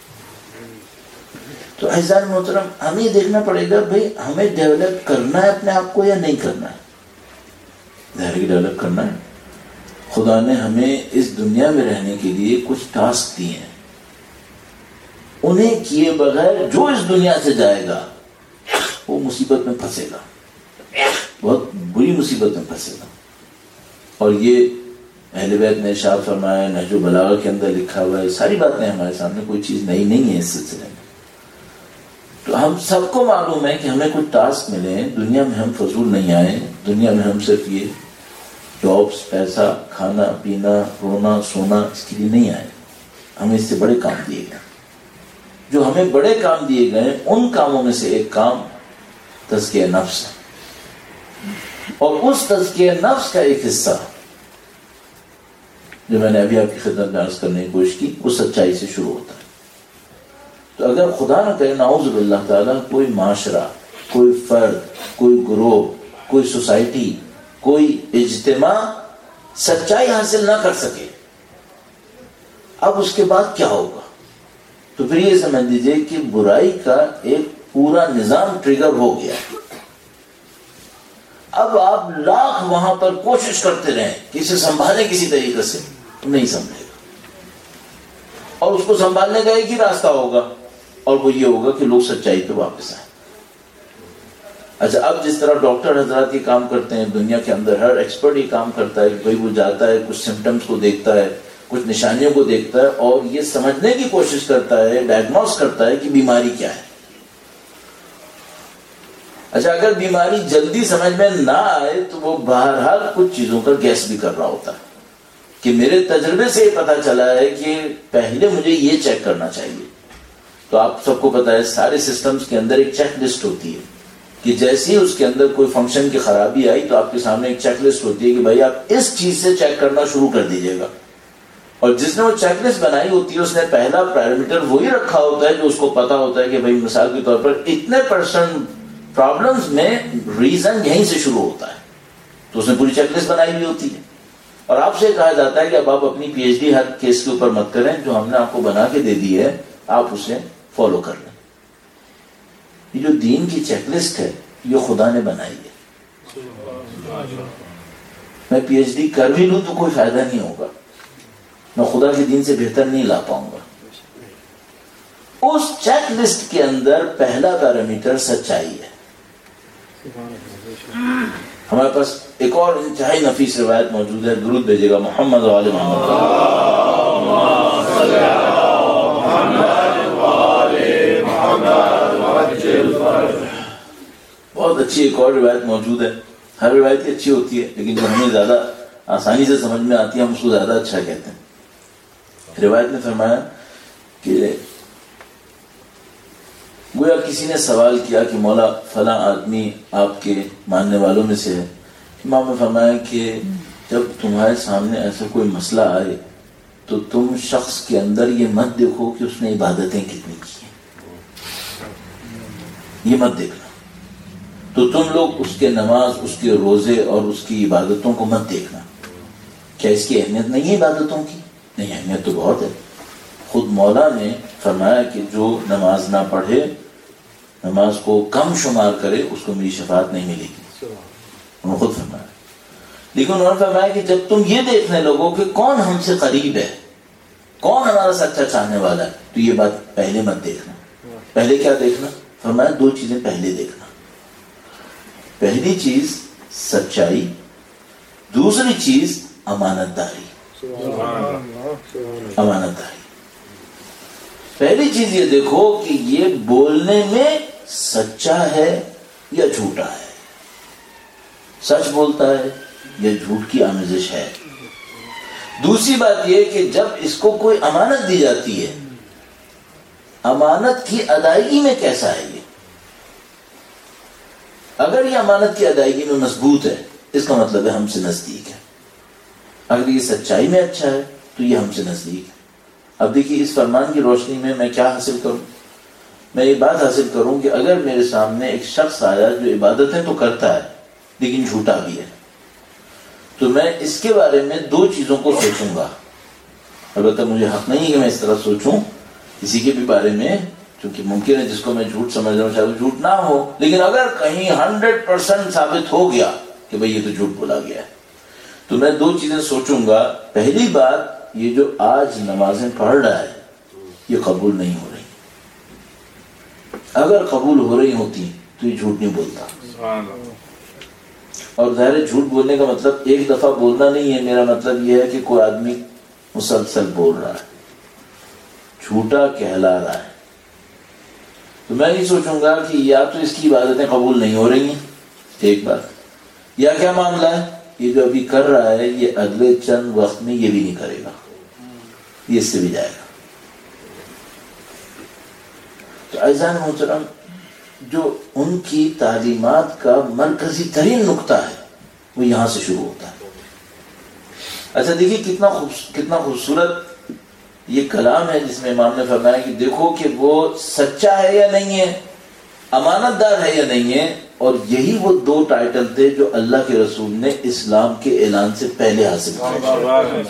تو اعزائے محترم ہمیں یہ دیکھنا پڑے گا بھئی ہمیں ڈیولپ کرنا ہے اپنے آپ کو یا نہیں کرنا ہے۔ ظاہر ہے ڈیولپ کرنا ہے، خدا نے ہمیں اس دنیا میں رہنے کے لیے کچھ ٹاسک دیے ہیں، انہیں کیے بغیر جو اس دنیا سے جائے گا وہ مصیبت میں پھنسے گا، بہت بری مصیبت میں پھنسے گا۔ اور یہ اہل بیت نے ارشاد فرمایا، نہج البلاغہ کے اندر لکھا ہوا ہے، ساری باتیں ہمارے سامنے، کوئی چیز نئی نہیں ہے اس سلسلے میں۔ تو ہم سب کو معلوم ہے کہ ہمیں کچھ ٹاسک ملے ہیں، دنیا میں ہم فضول نہیں آئے، دنیا میں ہم صرف یہ جابس، پیسہ، کھانا پینا، رونا سونا اس کے لیے نہیں آئے. ہمیں اس سے بڑے کام دیے گئے. جو ہمیں بڑے کام دیے گئے ان کاموں میں سے ایک کام تزکیہ نفس ہے. اور اس تزکیہ نفس کا ایک حصہ جو میں نے ابھی آپ کی خدمت میں عرض کرنے کی کوشش کی وہ سچائی سے شروع ہوتا ہے. تو اگر خدا نہ کرے نعوذ باللہ تعالیٰ کوئی معاشرہ، کوئی فرد، کوئی گروہ، کوئی سوسائٹی، کوئی اجتماع سچائی حاصل نہ کر سکے، اب اس کے بعد کیا ہوگا؟ تو پھر یہ سمجھ لیجیے کہ برائی کا ایک پورا نظام ٹریگر ہو گیا. اب آپ لاکھ وہاں پر کوشش کرتے رہیں کہ اسے سنبھالیں کسی طریقے سے، نہیں سنبھلے گا. اور اس کو سنبھالنے کا ایک ہی راستہ ہوگا، اور وہ یہ ہوگا کہ لوگ سچائی پہ واپس آئیں. اچھا، اب جس طرح ڈاکٹر حضرات یہ کام کرتے ہیں، دنیا کے اندر ہر ایکسپرٹ یہ کام کرتا ہے کہ بھائی وہ جاتا ہے، کچھ سمٹمز کو دیکھتا ہے، کچھ نشانیوں کو دیکھتا ہے اور یہ سمجھنے کی کوشش کرتا ہے، ڈائگنوز کرتا ہے کہ بیماری کیا ہے. اچھا، اگر بیماری جلدی سمجھ میں نہ آئے تو وہ بہرحال کچھ چیزوں کا گیس بھی کر رہا ہوتا ہے کہ میرے تجربے سے یہ پتا چلا ہے کہ پہلے مجھے یہ چیک کرنا چاہیے. تو آپ سب کو پتا ہے سارے سسٹمز کے اندر ایک چیک لسٹ ہوتی ہے کہ جیسے ہی اس کے اندر کوئی فنکشن کی خرابی آئی تو آپ کے سامنے ایک چیک لسٹ ہوتی ہے کہ بھائی آپ اس چیز سے چیک کرنا شروع کر دیجیے گا. اور جس نے وہ چیک لسٹ بنائی ہوتی ہے اس نے پہلا پیرامیٹر وہی رکھا ہوتا ہے جو اس کو پتا ہوتا ہے کہ بھائی مثال کے طور پر اتنے پرسنٹ پرابلمز میں ریزن یہیں سے شروع ہوتا ہے. تو اس نے پوری چیک لسٹ بنائی ہوئی ہوتی ہے اور آپ سے کہا جاتا ہے کہ اب آپ اپنی پی ایچ ڈی ہر کیس کے اوپر مت کریں، جو ہم نے آپ کو بنا کے دے دی ہے آپ اسے فالو کر لیں. یہ جو دین کی چیک لسٹ ہے یہ خدا نے بنائی ہے. میں پی ایچ ڈی کر بھی لوں تو کوئی فائدہ نہیں ہوگا، میں خدا کے دین سے بہتر نہیں لا پاؤں گا. اس چیک لسٹ کے اندر پہلا پیرامیٹر سچائی ہے. ہمارے پاس ایک اور انتہائی نفیس روایت موجود ہے، درود بھیجے گا محمد و آل محمد. بہت اچھی ایک اور روایت موجود ہے. ہر روایت اچھی ہوتی ہے لیکن جو ہمیں زیادہ آسانی سے سمجھ میں آتی ہے ہم اس کو زیادہ اچھا کہتے ہیں. روایت نے فرمایا کہ گویا کسی نے سوال کیا کہ مولا فلاں آدمی آپ کے ماننے والوں میں سے ہے. امام نے فرمایا کہ جب تمہارے سامنے ایسا کوئی مسئلہ آئے تو تم شخص کے اندر یہ مت دیکھو کہ اس نے عبادتیں کتنی کی ہیں، یہ مت دیکھنا. تو تم لوگ اس کے نماز، اس کے روزے اور اس کی عبادتوں کو مت دیکھنا. کیا اس کی اہمیت نہیں ہے عبادتوں کی؟ نہیں، اہمیت تو بہت ہے. خود مولا نے فرمایا کہ جو نماز نہ پڑھے، نماز کو کم شمار کرے، اس کو میری شفاعت نہیں ملے گی. انہوں نے خود فرمایا. لیکن انہوں نے فرمایا کہ جب تم یہ دیکھنے لگو کہ کون ہم سے قریب ہے، کون ہمارا سچا چاہنے والا ہے، تو یہ بات پہلے مت دیکھنا. پہلے کیا دیکھنا؟ فرمایا دو چیزیں پہلے دیکھنا. پہلی چیز سچائی، دوسری چیز امانت داری. امانت داری. پہلی چیز یہ دیکھو کہ یہ بولنے میں سچا ہے یا جھوٹا ہے، سچ بولتا ہے یا جھوٹ کی آمیزش ہے. دوسری بات یہ کہ جب اس کو کوئی امانت دی جاتی ہے، امانت کی ادائیگی میں کیسا ہے یہ. اگر یہ امانت کی ادائیگی میں مضبوط ہے اس کا مطلب ہے ہم سے نزدیک ہے. اگر یہ سچائی میں اچھا ہے تو یہ ہم سے نزدیک ہے. اب دیکھیے اس فرمان کی روشنی میں میں کیا حاصل کروں؟ میں یہ بات حاصل کروں کہ اگر میرے سامنے ایک شخص آیا جو عبادتیں تو کرتا ہے لیکن جھوٹا بھی ہے، تو میں اس کے بارے میں دو چیزوں کو سوچوں گا. البتہ مجھے حق نہیں ہے کہ میں اس طرح سوچوں کسی کے بھی بارے میں، کیونکہ ممکن ہے جس کو میں جھوٹ سمجھ رہا ہوں شاید وہ جھوٹ نہ ہو، لیکن اگر کہیں ہنڈریڈ پرسینٹ ثابت ہو گیا کہ بھئی یہ تو جھوٹ بولا گیا ہے، تو میں دو چیزیں سوچوں گا. پہلی بات، یہ جو آج نمازیں پڑھ رہا ہے یہ قبول نہیں ہو رہی. اگر قبول ہو رہی ہوتی تو یہ جھوٹ نہیں بولتا. اور ظاہر جھوٹ بولنے کا مطلب ایک دفعہ بولنا نہیں ہے، میرا مطلب یہ ہے کہ کوئی آدمی مسلسل بول رہا ہے، جھوٹا کہلا رہا ہے. تو میں نہیں سوچوں گا کہ یا تو اس کی عبادتیں قبول نہیں ہو رہی ہیں، ایک بات، یا کیا معاملہ ہے یہ جو ابھی کر رہا ہے یہ اگلے چند وقت میں یہ بھی نہیں کرے گا، یہ اس سے بھی جائے گا. تو عزیزان محترم، جو ان کی تعلیمات کا مرکزی ترین نقطہ ہے وہ یہاں سے شروع ہوتا ہے. اچھا دیکھیے کتنا کتنا خوبصورت یہ کلام ہے جس میں امام نے فرمایا کہ دیکھو کہ وہ سچا ہے یا نہیں ہے، امانت دار ہے یا نہیں ہے. اور یہی وہ دو ٹائٹل تھے جو اللہ کے رسول نے اسلام کے اعلان سے پہلے حاصل کیے.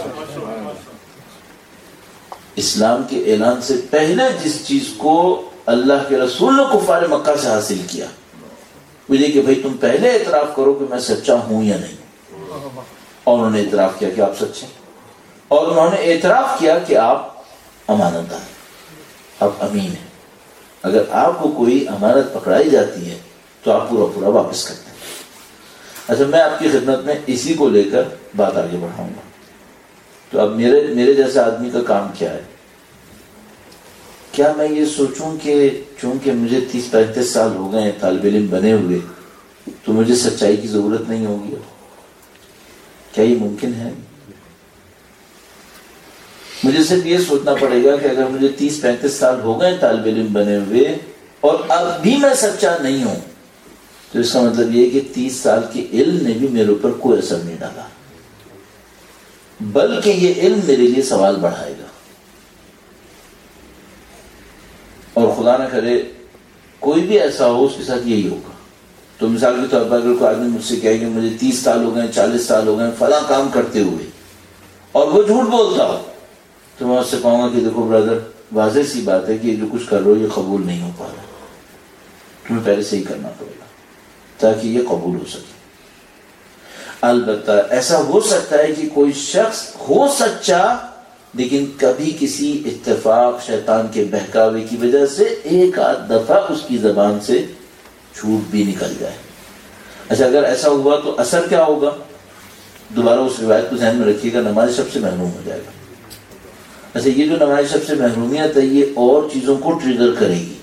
اسلام کے اعلان سے پہلے جس چیز کو اللہ کے رسول نے کفار مکہ سے حاصل کیا وہ یہ کہ بھئی تم پہلے اعتراف کرو کہ میں سچا ہوں یا نہیں. اور انہوں نے اعتراف کیا کہ آپ سچے ہیں، اور انہوں نے اعتراف کیا کہ آپ امانت دار ہیں، آپ امین ہیں. اگر آپ کو کوئی امانت پکڑائی جاتی ہے تو آپ پورا پورا واپس کرتے ہیں. اچھا میں آپ کی خدمت میں اسی کو لے کر بات آگے بڑھاؤں گا. تو اب میرے میرے جیسے آدمی کا کام کیا ہے؟ کیا میں یہ سوچوں کہ چونکہ مجھے تیس پینتیس سال ہو گئے طالب علم بنے ہوئے تو مجھے سچائی کی ضرورت نہیں ہوگی؟ کیا یہ ممکن ہے؟ مجھے صرف یہ سوچنا پڑے گا کہ اگر مجھے تیس پینتیس سال ہو گئے طالب علم بنے ہوئے اور اب بھی میں سچا نہیں ہوں تو اس کا مطلب یہ کہ تیس سال کے علم نے بھی میرے اوپر کوئی اثر نہیں ڈالا، بلکہ یہ علم میرے لیے سوال بڑھائے گا. اور خدا نہ کرے کوئی بھی ایسا ہو اس کے ساتھ یہی ہوگا. تو مثال کے طور پر اگر کوئی آدمی مجھ سے کہے کہ مجھے تیس سال ہو گئے، چالیس سال ہو گئے فلاں کام کرتے ہوئے، اور وہ جھوٹ بولتا ہو، تو میں اس سے کہوں گا کہ دیکھو برادر، واضح سی بات ہے کہ یہ جو کچھ کر رہے ہو یہ قبول نہیں ہو پا رہا، تمہیں پہلے سے ہی کرنا پڑے گا تاکہ یہ قبول ہو سکے. البتہ ایسا ہو سکتا ہے کہ کوئی شخص ہو سچا لیکن کبھی کسی اتفاق شیطان کے بہکاوے کی وجہ سے ایک آدھ دفعہ اس کی زبان سے جھوٹ بھی نکل جائے. اچھا اگر ایسا ہوا تو اثر کیا ہوگا؟ دوبارہ اس روایت کو ذہن میں رکھیے گا، نماز شب سے محروم ہو جائے گا. اچھا یہ جو نماز شب سے محرومیت ہے یہ اور چیزوں کو ٹریگر کرے گی،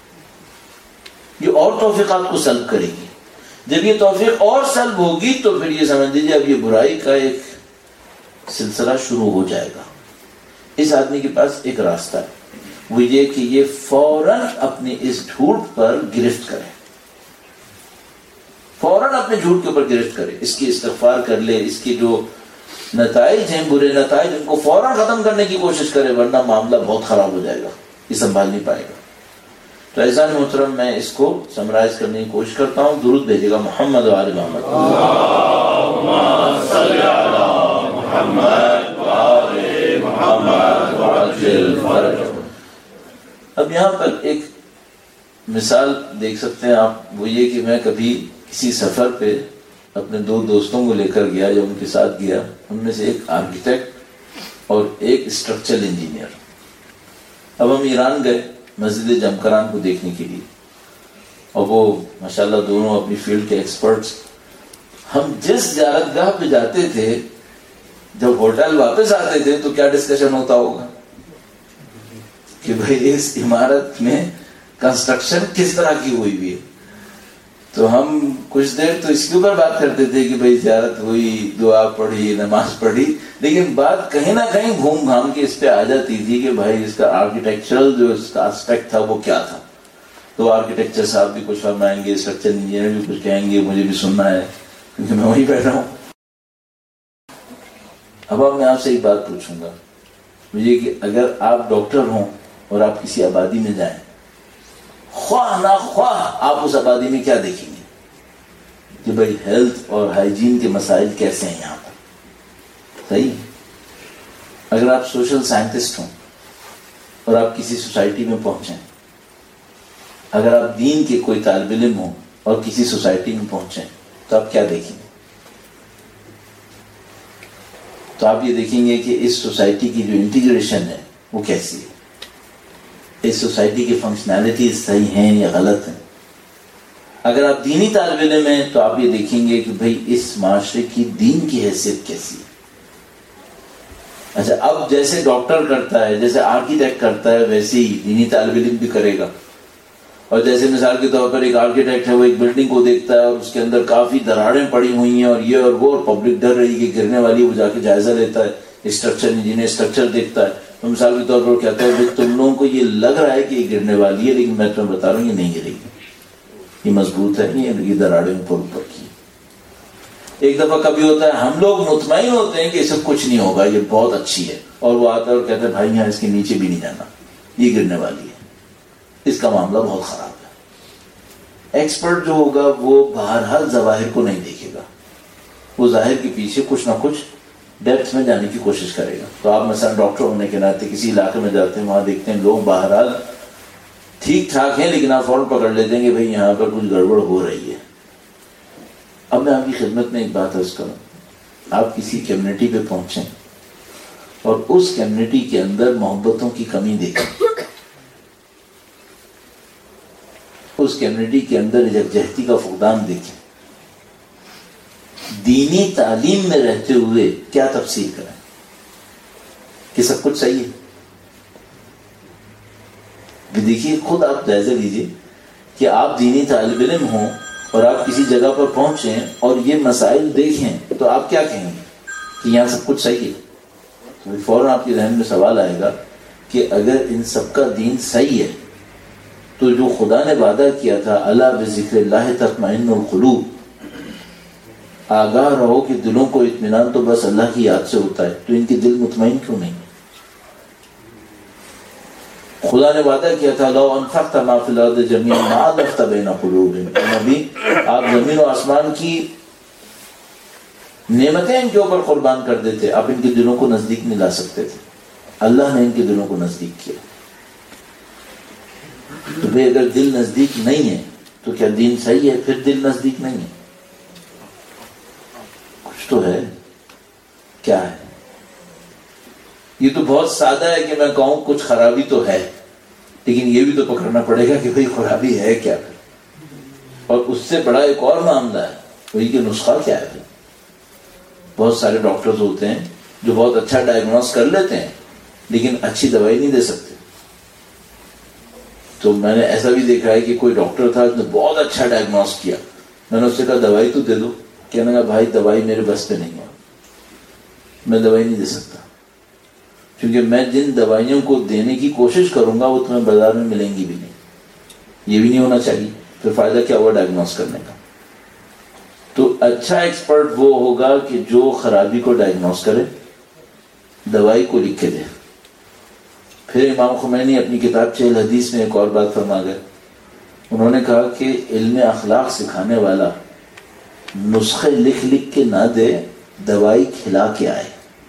یہ اور توفیقات کو سلب کرے گی. جب یہ توفیق اور سلب ہوگی تو پھر یہ سمجھ لیجیے اب یہ برائی کا ایک سلسلہ شروع ہو جائے گا. اس آدمی کے پاس ایک راستہ ہے، وہ یہ کہ یہ فوراً اپنے اس جھوٹ پر گرفت کرے، فوراً اپنے جھوٹ کے اوپر گرفت کرے، اس کی استغفار کر لے، اس کے جو نتائج ہیں برے نتائج ان کو فوراً ختم کرنے کی کوشش کرے، ورنہ معاملہ بہت خراب ہو جائے گا، یہ سنبھال نہیں پائے گا. تو عزیزان محترم میں اس کو سمرائز کرنے کی کوشش کرتا ہوں. درود بھیجے گا محمد و آل محمد. اللہم صلی علی محمد و آل محمد وعجل فرجہ. اب یہاں پر ایک مثال دیکھ سکتے ہیں آپ، وہ یہ کہ میں کبھی کسی سفر پہ اپنے دو دوستوں کو لے کر گیا یا ان کے ساتھ گیا، ان میں سے ایک آرکیٹیکٹ اور ایک اسٹرکچرل انجینئر. اب ہم ایران گئے مسجد جمکران کو دیکھنے کے لیے، اور وہ ماشاءاللہ دونوں اپنی فیلڈ کے ایکسپرٹس. ہم جس زیارت گاہ پہ جاتے تھے جب ہوٹل واپس آتے تھے تو کیا ڈسکشن ہوتا ہوگا کہ بھئی اس عمارت میں کنسٹرکشن کس طرح کی ہوئی ہوئی ہے. تو ہم کچھ دیر تو اس کے اوپر بات کرتے تھے کہ بھئی زیارت ہوئی، دعا پڑھی، نماز پڑھی، لیکن بات کہیں نہ کہیں گھوم گھام کے اس پہ آ جاتی تھی کہ بھائی اس کا آرکیٹیکچرل جو اس کا اسپیکٹ تھا وہ کیا تھا. تو آرکیٹیکچر صاحب بھی کچھ فرمائیں گے، اسٹرکچر انجینئر بھی کچھ کہیں گے، مجھے بھی سننا ہے کیونکہ میں وہیں بیٹھا ہوں. اب اب میں آپ سے ایک بات پوچھوں گا، مجھے کہ اگر آپ ڈاکٹر ہوں اور آپ کسی آبادی میں جائیں، خواہ نہ خواہ آپ اس آبادی میں کیا دیکھیں گے کہ بھائی ہیلتھ اور ہائیجین کے مسائل کیسے ہیں یہاں پر. صحیح. اگر آپ سوشل سائنٹسٹ ہوں اور آپ کسی سوسائٹی میں پہنچیں، اگر آپ دین کے کوئی طالب علم ہوں اور کسی سوسائٹی میں پہنچیں تو آپ کیا دیکھیں گے؟ تو آپ یہ دیکھیں گے کہ اس سوسائٹی کی جو انٹیگریشن ہے وہ کیسی ہے، اس سوسائٹی کی فنکشنالٹیز صحیح ہیں یا غلط ہیں. اگر آپ دینی طالب علم ہیں تو آپ یہ دیکھیں گے کہ بھئی اس معاشرے کی دین کی حیثیت کیسی ہے. اچھا اب جیسے ڈاکٹر کرتا ہے، جیسے آرکیٹیکٹ کرتا ہے، ویسے ہی دینی طالب علم بھی کرے گا. اور جیسے مثال کے طور پر ایک آرکیٹیکٹ ہے، وہ ایک بلڈنگ کو دیکھتا ہے اور اس کے اندر کافی دراڑیں پڑی ہوئی ہیں اور یہ اور وہ، اور پبلک ڈر رہی کہ گرنے والی، وہ جا کے جائزہ لیتا ہے، اسٹرکچر انجینئر اسٹرکچر دیکھتا ہے، تو مثال کے طور پر کہتا ہے تم لوگوں کو یہ لگ رہا ہے کہ یہ گرنے والی ہے، لیکن میں تمہیں بتا رہا ہوں یہ نہیں گرے گی، یہ مضبوط ہے، یہ دراڑیں اوپر اوپر کی۔ ایک دفعہ کبھی ہوتا ہے ہم لوگ مطمئن ہوتے ہیں کہ سب کچھ نہیں ہوگا، یہ بہت اچھی ہے، اور وہ آتا ہے اور کہتا ہے بھائی یہاں اس کے نیچے بھی نہیں جانا، یہ گرنے والی ہے، اس کا معاملہ بہت خراب ہے۔ ایکسپرٹ جو ہوگا وہ بہرحال ظواہر کو نہیں دیکھے گا، وہ ظاہر کے پیچھے کچھ نہ کچھ ڈیپتھ میں جانے کی کوشش کرے گا۔ تو آپ مثلا ڈاکٹر ہونے کے ناطے کسی علاقے میں جاتے ہیں، وہاں دیکھتے ہیں لوگ بہرحال ٹھیک ٹھاک ہیں، لیکن آپ فوراً پکڑ لیتے ہیں کہ بھائی یہاں پر کچھ گڑبڑ ہو رہی ہے۔ اب میں آپ کی خدمت میں ایک بات عرض کروں، آپ کسی کمیونٹی پہ پہنچیں اور اس کمیونٹی کے اندر محبتوں کی کمی دیکھیں، اس کمیونٹی کے اندر یکجہتی کا فقدان دیکھیں، دینی تعلیم میں رہتے ہوئے کیا تفسیر کریں کہ سب کچھ صحیح ہے؟ دیکھیے خود آپ جائزہ لیجئے کہ آپ دینی طالب علم ہوں اور آپ کسی جگہ پر پہنچیں اور یہ مسائل دیکھیں تو آپ کیا کہیں گے کہ یہاں سب کچھ صحیح ہے؟ تو فوراً آپ کے ذہن میں سوال آئے گا کہ اگر ان سب کا دین صحیح ہے تو جو خدا نے وعدہ کیا تھا الا بذکر اللہ تطمئن القلوب، آگاہ رہو کہ دلوں کو اطمینان تو بس اللہ کی یاد سے ہوتا ہے، تو ان کے دل مطمئن کیوں نہیں؟ خدا نے وعدہ کیا تھا لو انفقت ما فی الارض جميعا ما الفت بین قلوبهم، نبی آپ زمین و آسمان کی نعمتیں ان کے اوپر قربان کر دیتے، آپ ان کے دلوں کو نزدیک نہیں لا سکتے تھے، اللہ نے ان کے دلوں کو نزدیک کیا۔ تو بھئی اگر دل نزدیک نہیں ہے تو کیا دین صحیح ہے؟ پھر دل نزدیک نہیں ہے، کچھ تو ہے، کیا ہے؟ یہ تو بہت سادہ ہے کہ میں کہوں کچھ خرابی تو ہے، لیکن یہ بھی تو پکڑنا پڑے گا کہ بھئی خرابی ہے کیا پھر، اور اس سے بڑا ایک اور معاملہ ہے وہی کہ نسخہ کیا ہے۔ بہت سارے ڈاکٹرز ہوتے ہیں جو بہت اچھا ڈائگنوز کر لیتے ہیں لیکن اچھی دوائی نہیں دے سکتے۔ تو میں نے ایسا بھی دیکھا ہے کہ کوئی ڈاکٹر تھا، اس نے بہت اچھا ڈائگنوز کیا، میں نے اس سے کہا دوائی تو دے دو، کہنے لگا بھائی دوائی میرے بس پہ نہیں ہے، میں دوائی نہیں دے سکتا، کیونکہ میں جن دوائیوں کو دینے کی کوشش کروں گا وہ تمہیں بازار میں ملیں گی بھی نہیں، یہ بھی نہیں ہونا چاہیے، پھر فائدہ کیا ہوا ڈائگنوز کرنے کا۔ تو اچھا ایکسپرٹ وہ ہوگا کہ جو خرابی کو ڈائگنوز کرے، دوائی کو لکھ کے دے۔ پھر امام خمینی اپنی کتاب چہل حدیث میں ایک اور بات فرما گئے، انہوں نے کہا کہ علم اخلاق سکھانے والا نسخے لکھ لکھ کے نہ دے، دوائی کھلا کے آئے،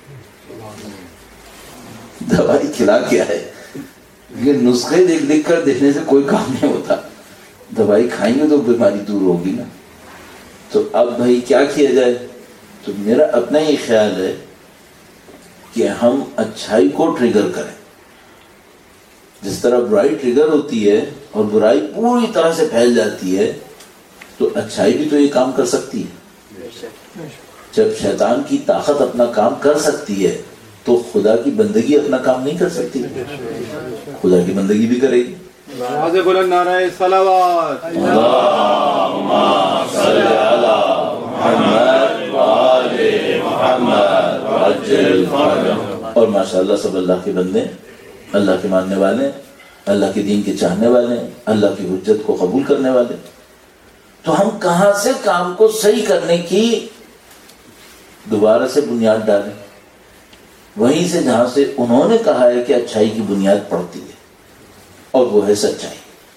دوائی کھلا کے آئے، یہ نسخے لکھ لکھ کر دینے سے کوئی کام نہیں ہوتا، دوائی کھائیں گے تو بیماری دور ہوگی نا۔ تو اب بھائی کیا کیا جائے؟ تو میرا اپنا ہی خیال ہے کہ ہم اچھائی کو ٹریگر کریں، جس طرح برائی ٹریگر ہوتی ہے اور برائی پوری طرح سے پھیل جاتی ہے، تو اچھائی بھی تو یہ کام کر سکتی ہے۔ جب شیطان کی طاقت اپنا کام کر سکتی ہے تو خدا کی بندگی اپنا کام نہیں کر سکتی، خدا کی بندگی بھی کرے گی۔ بلند نعرہ صلوات، اللہم صلی علی محمد وآل محمد وعجل فرجهم۔ اور ماشاءاللہ سب اللہ کے بندے، اللہ کے ماننے والے، اللہ کے دین کے چاہنے والے، اللہ کی حجت کو قبول کرنے والے، تو ہم کہاں سے کام کو صحیح کرنے کی دوبارہ سے بنیاد ڈالیں؟ وہیں سے جہاں سے انہوں نے کہا ہے کہ اچھائی کی بنیاد پڑتی ہے، اور وہ ہے سچائی،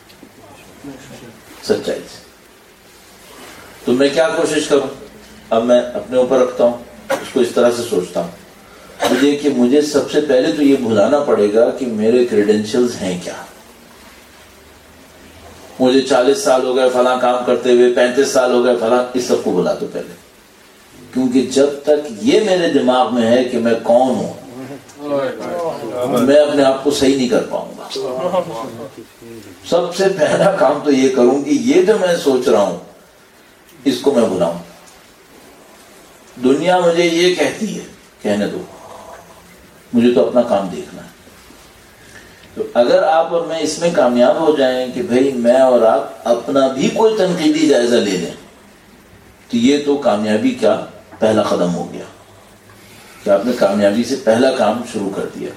سچائی سے۔ تو میں کیا کوشش کروں؟ اب میں اپنے اوپر رکھتا ہوں، اس کو اس طرح سے سوچتا ہوں مجھے کہ مجھے سب سے پہلے تو یہ بھلانا پڑے گا کہ میرے کریڈینشلز ہیں کیا۔ مجھے چالیس سال ہو گئے فلاں کام کرتے ہوئے، پینتیس سال ہو گئے فلاں، اس سب کو بھلا دو پہلے، کیونکہ جب تک یہ میرے دماغ میں ہے کہ میں کون ہوں، میں اپنے آپ کو صحیح نہیں کر پاؤں گا۔ سب سے پہلا کام تو یہ کروں کہ یہ جو میں سوچ رہا ہوں اس کو میں بھلاؤں۔ دنیا مجھے یہ کہتی ہے، کہنے دو، مجھے تو اپنا کام دیکھنا ہے۔ تو اگر آپ اور میں اس میں کامیاب ہو جائیں کہ بھئی میں اور آپ اپنا بھی کوئی تنقیدی جائزہ لے لیں تو یہ تو کامیابی کا پہلا قدم ہو گیا کہ آپ نے کامیابی سے پہلا کام شروع کر دیا.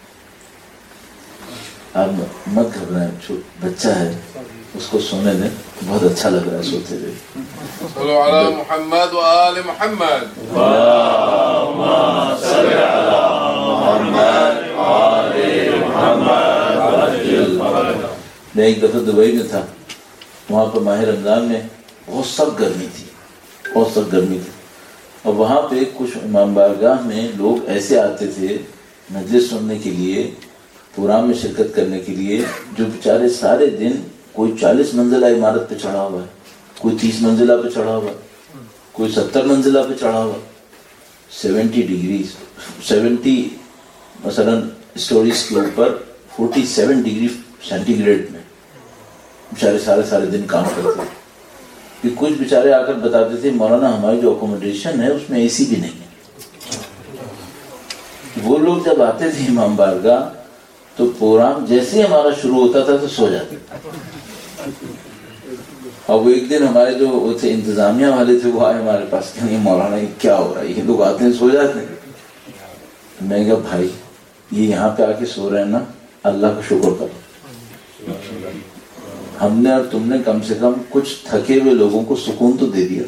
آپ مت گھبرائیں، بچہ ہے اس کو سونے دیں، بہت اچھا لگ رہا ہے سوتے ہوئے. صلو علی محمد و آل محمد. اللہم صل علی محمد و آل محمد. میں ایک دفعہ دبئی میں تھا، وہاں پر ماہ رمضان میں بہت سخت گرمی تھی، بہت سخت گرمی تھی، اور وہاں پہ کچھ امام بارگاہ میں لوگ ایسے آتے تھے مجلس سننے کے لیے، پروگرام میں شرکت کرنے کے لیے، جو بیچارے سارے دن کوئی چالیس منزلہ عمارت پہ چڑھا ہوا ہے، کوئی تیس منزلہ پہ چڑھا ہوا ہے، کوئی ستر منزلہ پہ چڑھا ہوا ہے، سیونٹی ڈگری سیونٹی مثلا اسٹوریز کے اوپر forty seven degree centigrade میں بیچارے سارے سارے دن کام کرتے ہیں. کہ کچھ بیچارے آ کر بتاتے تھے مولانا ہماری جو اکوموڈیشن ہے اس میں اے سی بھی نہیں ہے. وہ لوگ جب آتے تھے امام بارگاہ تو پروگرام جیسے ہمارا شروع ہوتا تھا تو سو جاتے تھے. اور وہ ایک دن ہمارے جو وہ تھے انتظامیہ والے تھے وہ آئے ہمارے پاس کہ نہیں مولانا یہ کیا ہو رہا ہے، یہ لوگ آتے ہیں سو جاتے ہیں. میں نے کہا بھائی یہ یہاں پہ آ کے سو رہے ہیں نا، اللہ کا شکر کرو، ہم نے اور تم نے کم سے کم کچھ تھکے ہوئے لوگوں کو سکون تو دے دیا.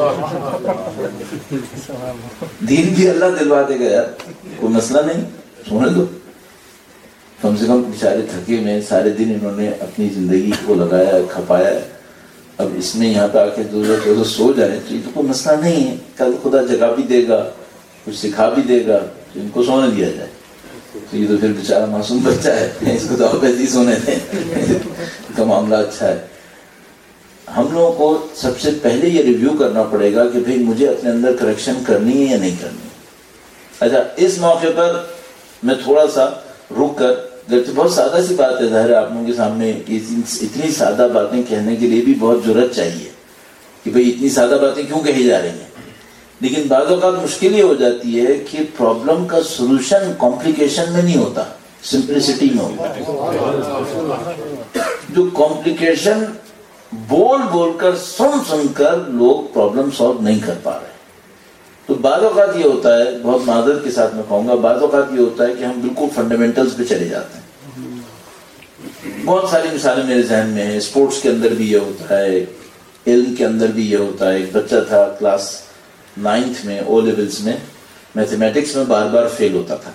دین بھی اللہ دلوا دے گا یار، کوئی مسئلہ نہیں، سونے دو. کم سے کم بیچارے تھکے میں سارے دن انہوں نے اپنی زندگی کو لگایا کھپایا ہے، اب اس میں یہاں پہ آ کے دو دو سو جائیں تو یہ تو کوئی مسئلہ نہیں ہے. کل خدا جگہ بھی دے گا، کچھ سکھا بھی دے گا تو ان کو سونے دیا جائے. تو یہ تو پھر بیچارہ معصوم بچہ ہے، اس کو تو آپ ایسے ہی سونے دیں کا معاملہ اچھا ہے. ہم لوگوں کو سب سے پہلے یہ ریویو کرنا پڑے گا کہ بھئی مجھے اپنے اندر کریکشن کرنی ہے یا نہیں کرنی. اچھا اس موقع پر میں تھوڑا سا رک کر، جبکہ بہت سادہ سی بات ہے، ظاہر ہے آپ لوگوں کے سامنے اتنی سادہ باتیں کہنے کے لیے بھی بہت جرأت چاہیے کہ بھئی اتنی سادہ باتیں کیوں کہی جا رہی ہیں. لیکن بعض اوقات مشکل یہ ہو جاتی ہے کہ پرابلم کا سولوشن کمپلیکیشن میں نہیں ہوتا، سمپلسٹی میں ہوتا ہے. جو کمپلیکیشن بول بول کر سن سن کر لوگ پرابلم سالو نہیں کر پا رہے. تو بعض اوقات یہ ہوتا ہے، بہت معذرت کے ساتھ میں کہوں گا، بعض اوقات یہ ہوتا ہے کہ ہم بالکل فنڈامنٹلز پہ چلے جاتے ہیں. بہت ساری مثالیں میرے ذہن میں ہیں. اسپورٹس کے اندر بھی یہ ہوتا ہے، علم کے اندر بھی یہ ہوتا ہے. ایک بچہ تھا کلاس نائنتھ میں او لیولز میں، میتھمیٹکس میں بار بار فیل ہوتا تھا.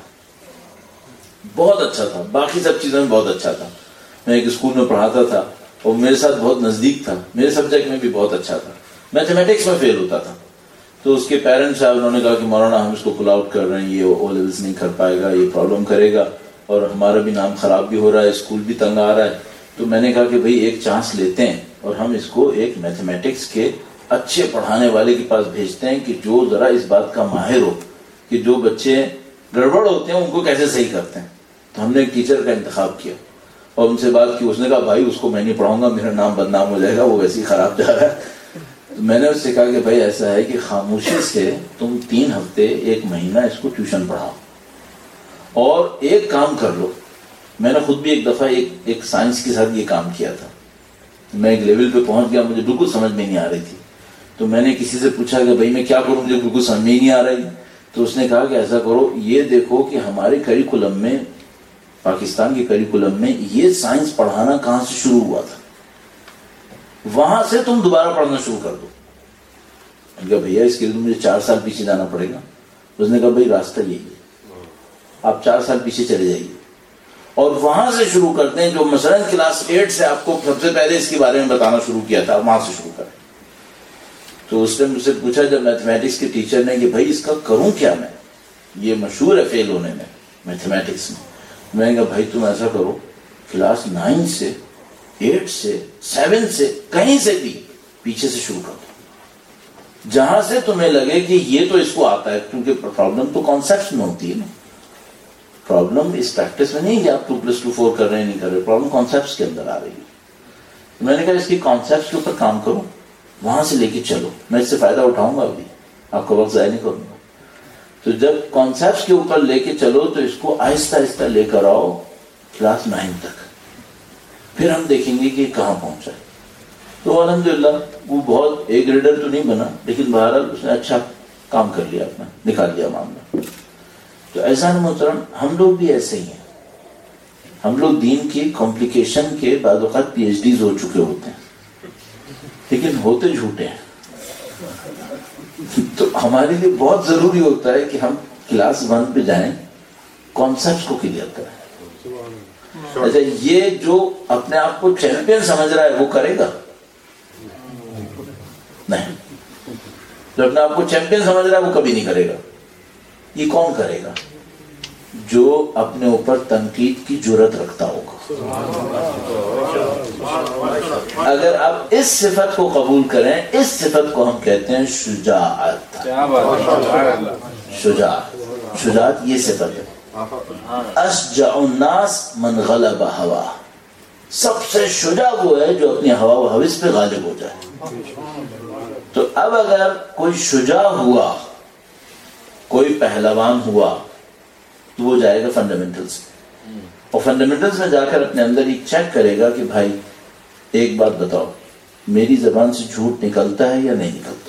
بہت اچھا تھا، باقی سب چیزوں میں بہت اچھا تھا. میں ایک اسکول میں پڑھاتا تھا اور میرے ساتھ بہت نزدیک تھا، میرے سبجیکٹ میں بھی بہت اچھا تھا، میتھمیٹکس میں فیل ہوتا تھا. تو اس کے پیرنٹس صاحب انہوں نے کہا کہ مولانا ہم اس کو پل آؤٹ کر رہے ہیں، یہ او لیولز نہیں کر پائے گا، یہ پرابلم کرے گا اور ہمارا بھی نام خراب بھی ہو رہا ہے، اسکول بھی تنگ آ رہا ہے. تو میں نے کہا کہ بھئی ایک چانس لیتے ہیں اور ہم اس کو ایک میتھمیٹکس کے اچھے پڑھانے والے کے پاس بھیجتے ہیں کہ جو ذرا اس بات کا ماہر ہو کہ جو بچے گڑبڑ ہوتے ہیں ان کو کیسے صحیح کرتے ہیں. تو ہم نے ایک ٹیچر کا انتخاب کیا اور ان سے بات کی. اس نے کہا بھائی اس کو میں نہیں پڑھاؤں گا، میرا نام بدنام ہو جائے گا، وہ ویسے ہی خراب جا رہا ہے. تو میں نے اس سے کہا کہ بھائی ایسا ہے کہ خاموشی سے تم تین ہفتے ایک مہینہ اس کو ٹیوشن پڑھاؤ اور ایک کام کر لو. میں نے خود بھی ایک دفعہ ایک ایک سائنس کے ساتھ یہ کام کیا تھا. میں ایک لیول پہ پہنچ گیا، مجھے بالکل سمجھ میں نہیں آ رہی تھی. تو میں نے کسی سے پوچھا کہ بھائی میں کیا کروں، مجھے بالکل سمجھ میں ہی نہیں آ رہی. تو اس نے کہا کہ ایسا کرو، یہ دیکھو کہ ہمارے کریکولم میں، پاکستان کے کریکولم میں یہ سائنس پڑھانا کہاں سے شروع ہوا تھا، وہاں سے تم دوبارہ پڑھنا شروع کر دو. میں نے کہا بھیا اس کے لیے مجھے چار سال پیچھے جانا پڑے گا. اس نے کہا بھائی راستہ یہی ہے، آپ چار سال پیچھے چلے جائیے اور وہاں سے شروع کرتے ہیں. جو مثلا کلاس ایٹ سے آپ کو سب سے پہلے اس کے بارے میں بتانا شروع کیا تھا، وہاں سے شروع کریں. تو اس نے مجھ سے پوچھا جب میتھمیٹکس کے ٹیچر نے کہ بھائی اس کا کروں کیا، میں یہ مشہور ہے فیل ہونے میں میتھمیٹکس میں. میں نے کہا بھائی تم ایسا کرو، کلاس نائن سے ایٹ سے سیون سے کہیں سے بھی پیچھے سے شروع کر دو، جہاں سے تمہیں لگے کہ یہ تو اس کو آتا ہے. کیونکہ پرابلم تو کانسیپٹس میں ہوتی ہے نا، پرابلم اس پریکٹس میں نہیں کہ آپ ٹو پلس ٹو فور کر رہے ہیں نہیں کر رہے، پرابلم کانسیپٹس کے اندر آ رہی ہے. میں نے کہا اس کی کانسیپٹس کے اوپر کام کرو، وہاں سے لے کے چلو، میں اس سے فائدہ اٹھاؤں گا، ابھی آپ کا وقت ضائع نہیں کروں گا. تو جب کانسیپٹس کے اوپر لے کے چلو تو اس کو آہستہ آہستہ لے کر آؤ کلاس نائن تک، پھر ہم دیکھیں گے کہ کہاں پہنچا ہے. تو الحمدللہ وہ بہت اے گریڈر تو نہیں بنا، لیکن بہرحال اس نے اچھا کام کر لیا، اپنا نکال لیا معاملہ. تو ایسا محترم ہم لوگ بھی ایسے ہی ہیں. ہم لوگ دین کی کمپلیکیشن کے بعض اوقات پی ایچ ڈیز ہو چکے ہوتے ہیں، لیکن ہوتے جھوٹے ہیں. تو ہمارے لیے بہت ضروری ہوتا ہے کہ ہم کلاس ون پہ جائیں، کانسیپٹ کو کلیئر کریں. اچھا یہ جو اپنے آپ کو چیمپئن سمجھ رہا ہے وہ کرے گا نہیں، جو اپنے آپ کو چیمپئن سمجھ رہا ہے وہ کبھی نہیں کرے گا. یہ کون کرے گا؟ جو اپنے اوپر تنقید کی جرات رکھتا ہوگا. اگر آپ اس صفت کو قبول کریں، اس صفت کو ہم کہتے ہیں شجاعت. شجاعت شجاعت یہ صفت ہے. اشجع الناس من غلب ہوا، سب سے شجاع وہ ہے جو اپنی ہوا و ہوس پہ غالب ہو جائے. تو اب اگر کوئی شجاع ہوا، کوئی پہلوان ہوا، تو وہ جائے گا فنڈامنٹلز، اور فنڈامنٹلز میں جا کر اپنے اندر ایک چیک کرے گا کہ بھائی ایک بات بتاؤ، میری زبان سے جھوٹ نکلتا ہے یا نہیں نکلتا.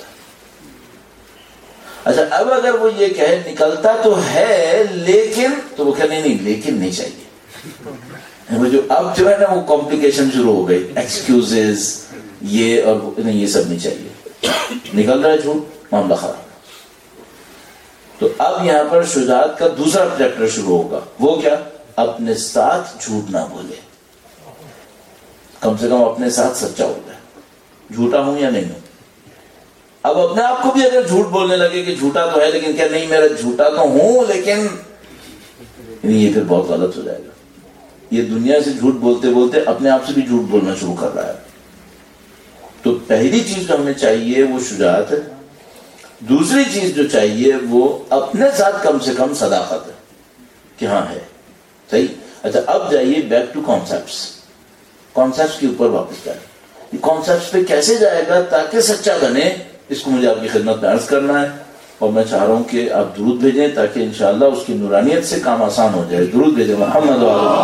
اچھا اب اگر وہ یہ کہے نکلتا تو ہے لیکن، تو وہ کہ نہیں نہیں لیکن نہیں چاہیے. وہ جو اب جو ہے نا وہ کمپلیکیشن شروع ہو گئی، ایکسکیوزز یہ اور نہیں، یہ سب نہیں چاہیے. نکل رہا ہے جھوٹ، معاملہ خراب. تو اب یہاں پر شجاعت کا دوسرا چیپٹر شروع ہوگا. وہ کیا؟ اپنے ساتھ جھوٹ نہ بولے، کم سے کم اپنے ساتھ سچا ہو جائے. جھوٹا ہوں یا نہیں ہوں. اب اپنے آپ کو بھی اگر جھوٹ بولنے لگے کہ جھوٹا تو ہے لیکن کیا نہیں، میرا جھوٹا تو ہوں لیکن، یہ پھر بہت غلط ہو جائے گا. یہ دنیا سے جھوٹ بولتے بولتے اپنے آپ سے بھی جھوٹ بولنا شروع کر رہا ہے. تو پہلی چیز جو ہمیں چاہیے وہ شجاعت ہے. دوسری چیز جو چاہیے وہ اپنے ساتھ کم سے کم صداقت ہے کہ ہاں ہے صحیح. اچھا اب جائیے بیک ٹو کانسیپٹس. کانسیپٹس کے اوپر واپس جائیں. یہ کانسیپٹس پہ کیسے جائے گا تاکہ سچا بنے، اس کو مجھے آپ کی خدمت میں عرض کرنا ہے. اور میں چاہ رہا ہوں کہ آپ درود بھیجیں تاکہ انشاءاللہ اس کی نورانیت سے کام آسان ہو جائے. درود بھیجیں. محمد و آل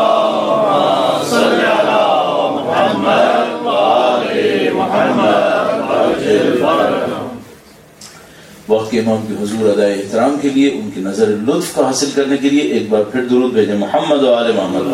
محمد. وقت کے امام کی حضور ادائے احترام کے لیے، ان کی نظر لطف کا حاصل کرنے کے لیے ایک بار پھر درود بھیجیں. محمد و آل محمد.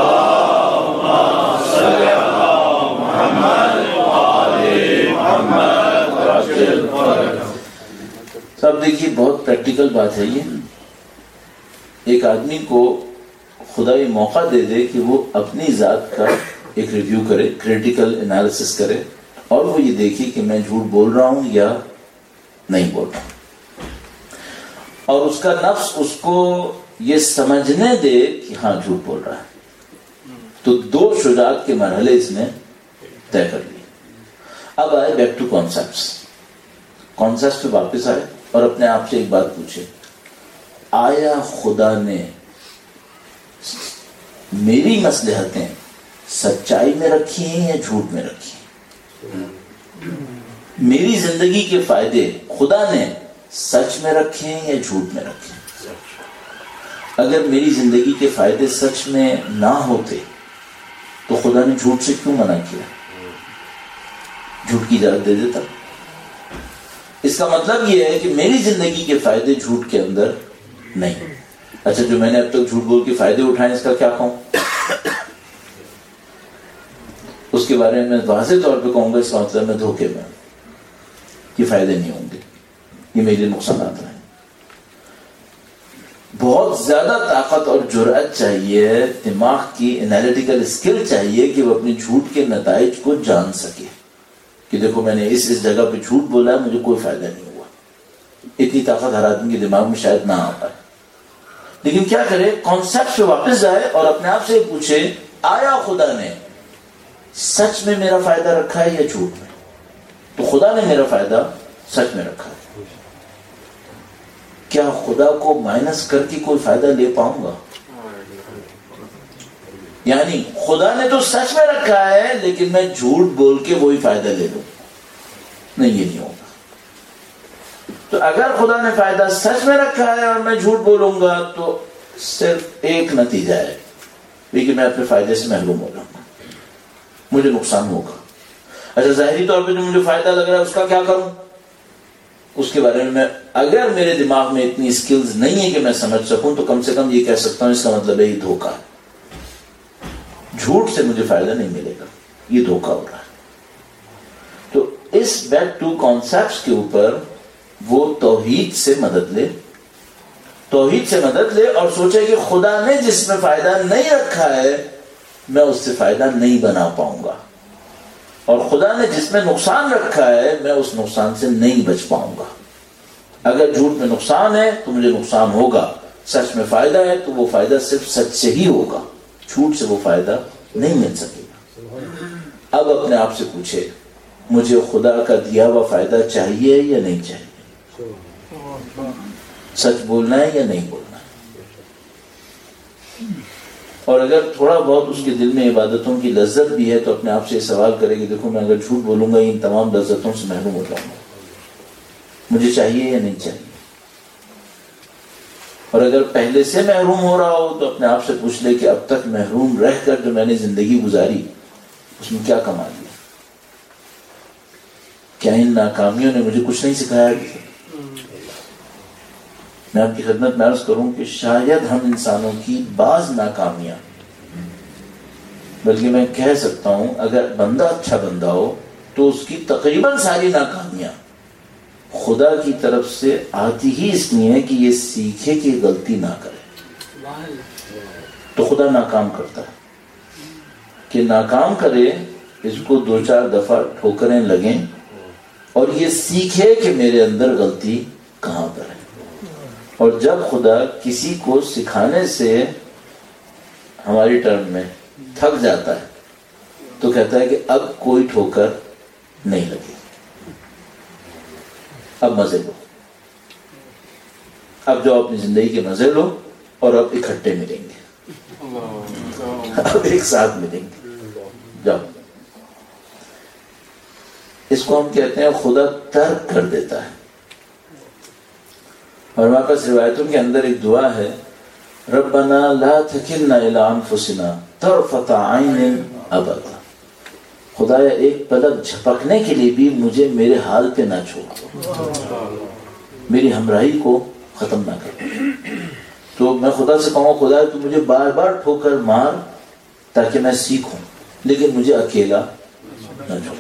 سب دیکھیے بہت پریکٹیکل بات ہے یہ. ایک آدمی کو خدا یہ موقع دے دے کہ وہ اپنی ذات کا ایک ریویو کرے، کریٹیکل انالیسس کرے، اور وہ یہ دیکھے کہ میں جھوٹ بول رہا ہوں یا نہیں بول رہا ہوں. اور اس کا نفس اس کو یہ سمجھنے دے کہ ہاں جھوٹ بول رہا ہے. تو دو شجاعت کے مرحلے اس نے طے کر لیے. اب آئے بیک ٹو کانسیپٹس. کانسیپٹس پہ واپس آئے اور اپنے آپ سے ایک بات پوچھے، آیا خدا نے میری مصلحتیں سچائی میں رکھی ہیں یا جھوٹ میں رکھی ہیں؟ میری زندگی کے فائدے خدا نے سچ میں رکھے ہیں یا جھوٹ میں رکھے ہیں؟ اگر میری زندگی کے فائدے سچ میں نہ ہوتے تو خدا نے جھوٹ سے کیوں منع کیا؟ جھوٹ کی اجازت دے دیتا. اس کا مطلب یہ ہے کہ میری زندگی کے فائدے جھوٹ کے اندر نہیں. اچھا جو میں نے اب تک جھوٹ بول کے فائدے اٹھائے اس کا کیا کہوں؟ اس کے بارے میں واضح طور پہ کہوں گا اس کا مطلب میں دھوکے میں، یہ فائدے نہیں ہوں گے، یہ میرے نقصانات ہیں. بہت زیادہ طاقت اور جرأت چاہیے، دماغ کی انالیٹیکل اسکل چاہیے کہ وہ اپنے جھوٹ کے نتائج کو جان سکے کہ دیکھو میں نے اس اس جگہ پہ جھوٹ بولا ہے، مجھے کوئی فائدہ نہیں ہوا. اتنی طاقت ہر آدمی کے دماغ میں شاید نہ آ پائے. لیکن کیا کرے؟ کانسیپٹ پہ واپس جائے اور اپنے آپ سے پوچھے، آیا خدا نے سچ میں میرا فائدہ رکھا ہے یا جھوٹ میں؟ تو خدا نے میرا فائدہ سچ میں رکھا ہے. کیا خدا کو مائنس کر کے کوئی فائدہ لے پاؤں گا؟ یعنی خدا نے تو سچ میں رکھا ہے لیکن میں جھوٹ بول کے وہی فائدہ لے لوں؟ نہیں، یہ نہیں ہوگا. تو اگر خدا نے فائدہ سچ میں رکھا ہے اور میں جھوٹ بولوں گا تو صرف ایک نتیجہ ہے لیکن میں اپنے فائدے سے محروم ہو جاؤں گا، مجھے نقصان ہوگا. اچھا ظاہری طور پہ جو مجھے فائدہ لگ رہا ہے اس کا کیا کروں؟ اس کے بارے میں اگر میرے دماغ میں اتنی سکلز نہیں ہے کہ میں سمجھ سکوں تو کم سے کم یہ کہہ سکتا ہوں اس کا مطلب ہے یہ دھوکہ ہے، جھوٹ سے مجھے فائدہ نہیں ملے گا، یہ دھوکہ ہو رہا ہے. تو اس بیک ٹو کانسیپٹس کے اوپر وہ توحید سے مدد لے توحید سے مدد لے اور سوچے کہ خدا نے جس میں فائدہ نہیں رکھا ہے میں اس سے فائدہ نہیں بنا پاؤں گا، اور خدا نے جس میں نقصان رکھا ہے میں اس نقصان سے نہیں بچ پاؤں گا. اگر جھوٹ میں نقصان ہے تو مجھے نقصان ہوگا، سچ میں فائدہ ہے تو وہ فائدہ صرف سچ سے ہی ہوگا، جھوٹ سے وہ فائدہ نہیں مل سکے گا. اب اپنے آپ سے پوچھے مجھے خدا کا دیا ہوا فائدہ چاہیے یا نہیں چاہیے؟ سچ بولنا ہے یا نہیں بولنا ہے؟ اور اگر تھوڑا بہت اس کے دل میں عبادتوں کی لذت بھی ہے تو اپنے آپ سے یہ سوال کرے کہ دیکھو میں اگر جھوٹ بولوں گا ان تمام لذتوں سے محروم ہو جاؤں گا، مجھے چاہیے یا نہیں چاہیے؟ اور اگر پہلے سے محروم ہو رہا ہو تو اپنے آپ سے پوچھ لے کہ اب تک محروم رہ کر جو میں نے زندگی گزاری اس میں کیا کما لیا؟ کیا ان ناکامیوں نے مجھے کچھ نہیں سکھایا؟ میں آپ کی خدمت میں عرض کروں کہ شاید ہم انسانوں کی بعض ناکامیاں، بلکہ میں کہہ سکتا ہوں اگر بندہ اچھا بندہ ہو تو اس کی تقریباً ساری ناکامیاں خدا کی طرف سے آتی ہی اس لیے کہ یہ سیکھے کہ غلطی نہ کرے. تو خدا ناکام کرتا ہے کہ ناکام کرے، اس کو دو چار دفعہ ٹھوکریں لگیں اور یہ سیکھے کہ میرے اندر غلطی کہاں پر ہے. اور جب خدا کسی کو سکھانے سے ہماری ٹرم میں تھک جاتا ہے تو کہتا ہے کہ اب کوئی ٹھوکر نہیں لگے، اب مزے لو، اب جو اپنی زندگی کے مزے لو اور اب اکٹھے ملیں گے، اب ایک ساتھ ملیں گے. جب اس کو ہم کہتے ہیں خدا ترک کر دیتا ہے. اور ہمارے پاس روایتوں کے اندر ایک دعا ہے، ربنا لا تکلنا الی انفسنا طرفۃ عین ابدا. خدایا ایک پلک جھپکنے کے لیے بھی مجھے میرے حال پہ نہ چھوڑ، میری ہمراہی کو ختم نہ کر. تو میں خدا سے کہوں خدا تو مجھے بار بار ٹھوکر مار تاکہ میں سیکھوں، لیکن مجھے اکیلا نہ چھوڑ.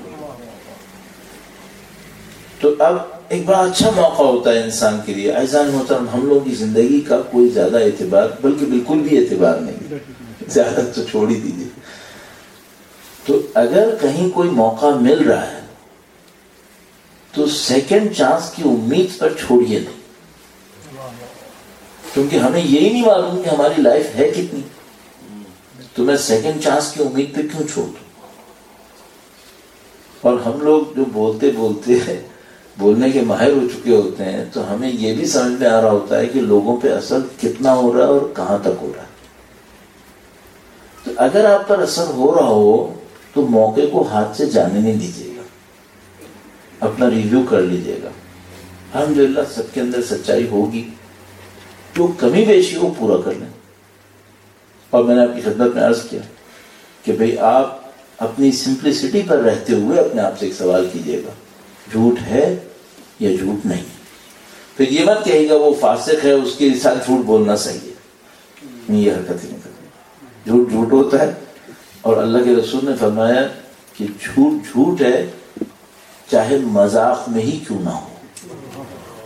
تو اب ایک بڑا اچھا موقع ہوتا ہے انسان کے لیے. اعزائے محترم، ہم لوگ کی زندگی کا کوئی زیادہ اعتبار، بلکہ بالکل بھی اعتبار نہیں، زیادہ تو چھوڑ ہی دیجیے. تو اگر کہیں کوئی موقع مل رہا ہے تو سیکنڈ چانس کی امید پر چھوڑیے نہیں، کیونکہ ہمیں یہی نہیں معلوم کہ ہماری لائف ہے کتنی. تو میں سیکنڈ چانس کی امید پہ کیوں چھوڑ دوں؟ اور ہم لوگ جو بولتے بولتے بولنے کے ماہر ہو چکے ہوتے ہیں تو ہمیں یہ بھی سمجھ میں آ رہا ہوتا ہے کہ لوگوں پہ اثر کتنا ہو رہا ہے اور کہاں تک ہو رہا ہے. تو اگر آپ پر اثر ہو رہا ہو تو موقع کو ہاتھ سے جانے نہیں دیجیے گا، اپنا ریویو کر لیجیے گا. الحمدللہ سب کے اندر سچائی ہوگی، جو کمی بیشی ہو پورا کر لیں. اور میں نے آپ کی خدمت میں عرض کیا کہ بھئی آپ اپنی سمپلسٹی پر رہتے ہوئے اپنے آپ سے ایک سوال کیجیے گا، جھوٹ ہے یا جھوٹ نہیں؟ پھر یہ مت کہے گا وہ فاسق ہے اس کے ساتھ جھوٹ بولنا صحیح ہے. نہیں، یہ حرکت ہی نہیں کرتی. جھوٹ جھوٹ ہوتا ہے، اور اللہ کے رسول نے فرمایا کہ جھوٹ جھوٹ ہے چاہے مذاق میں ہی کیوں نہ ہو،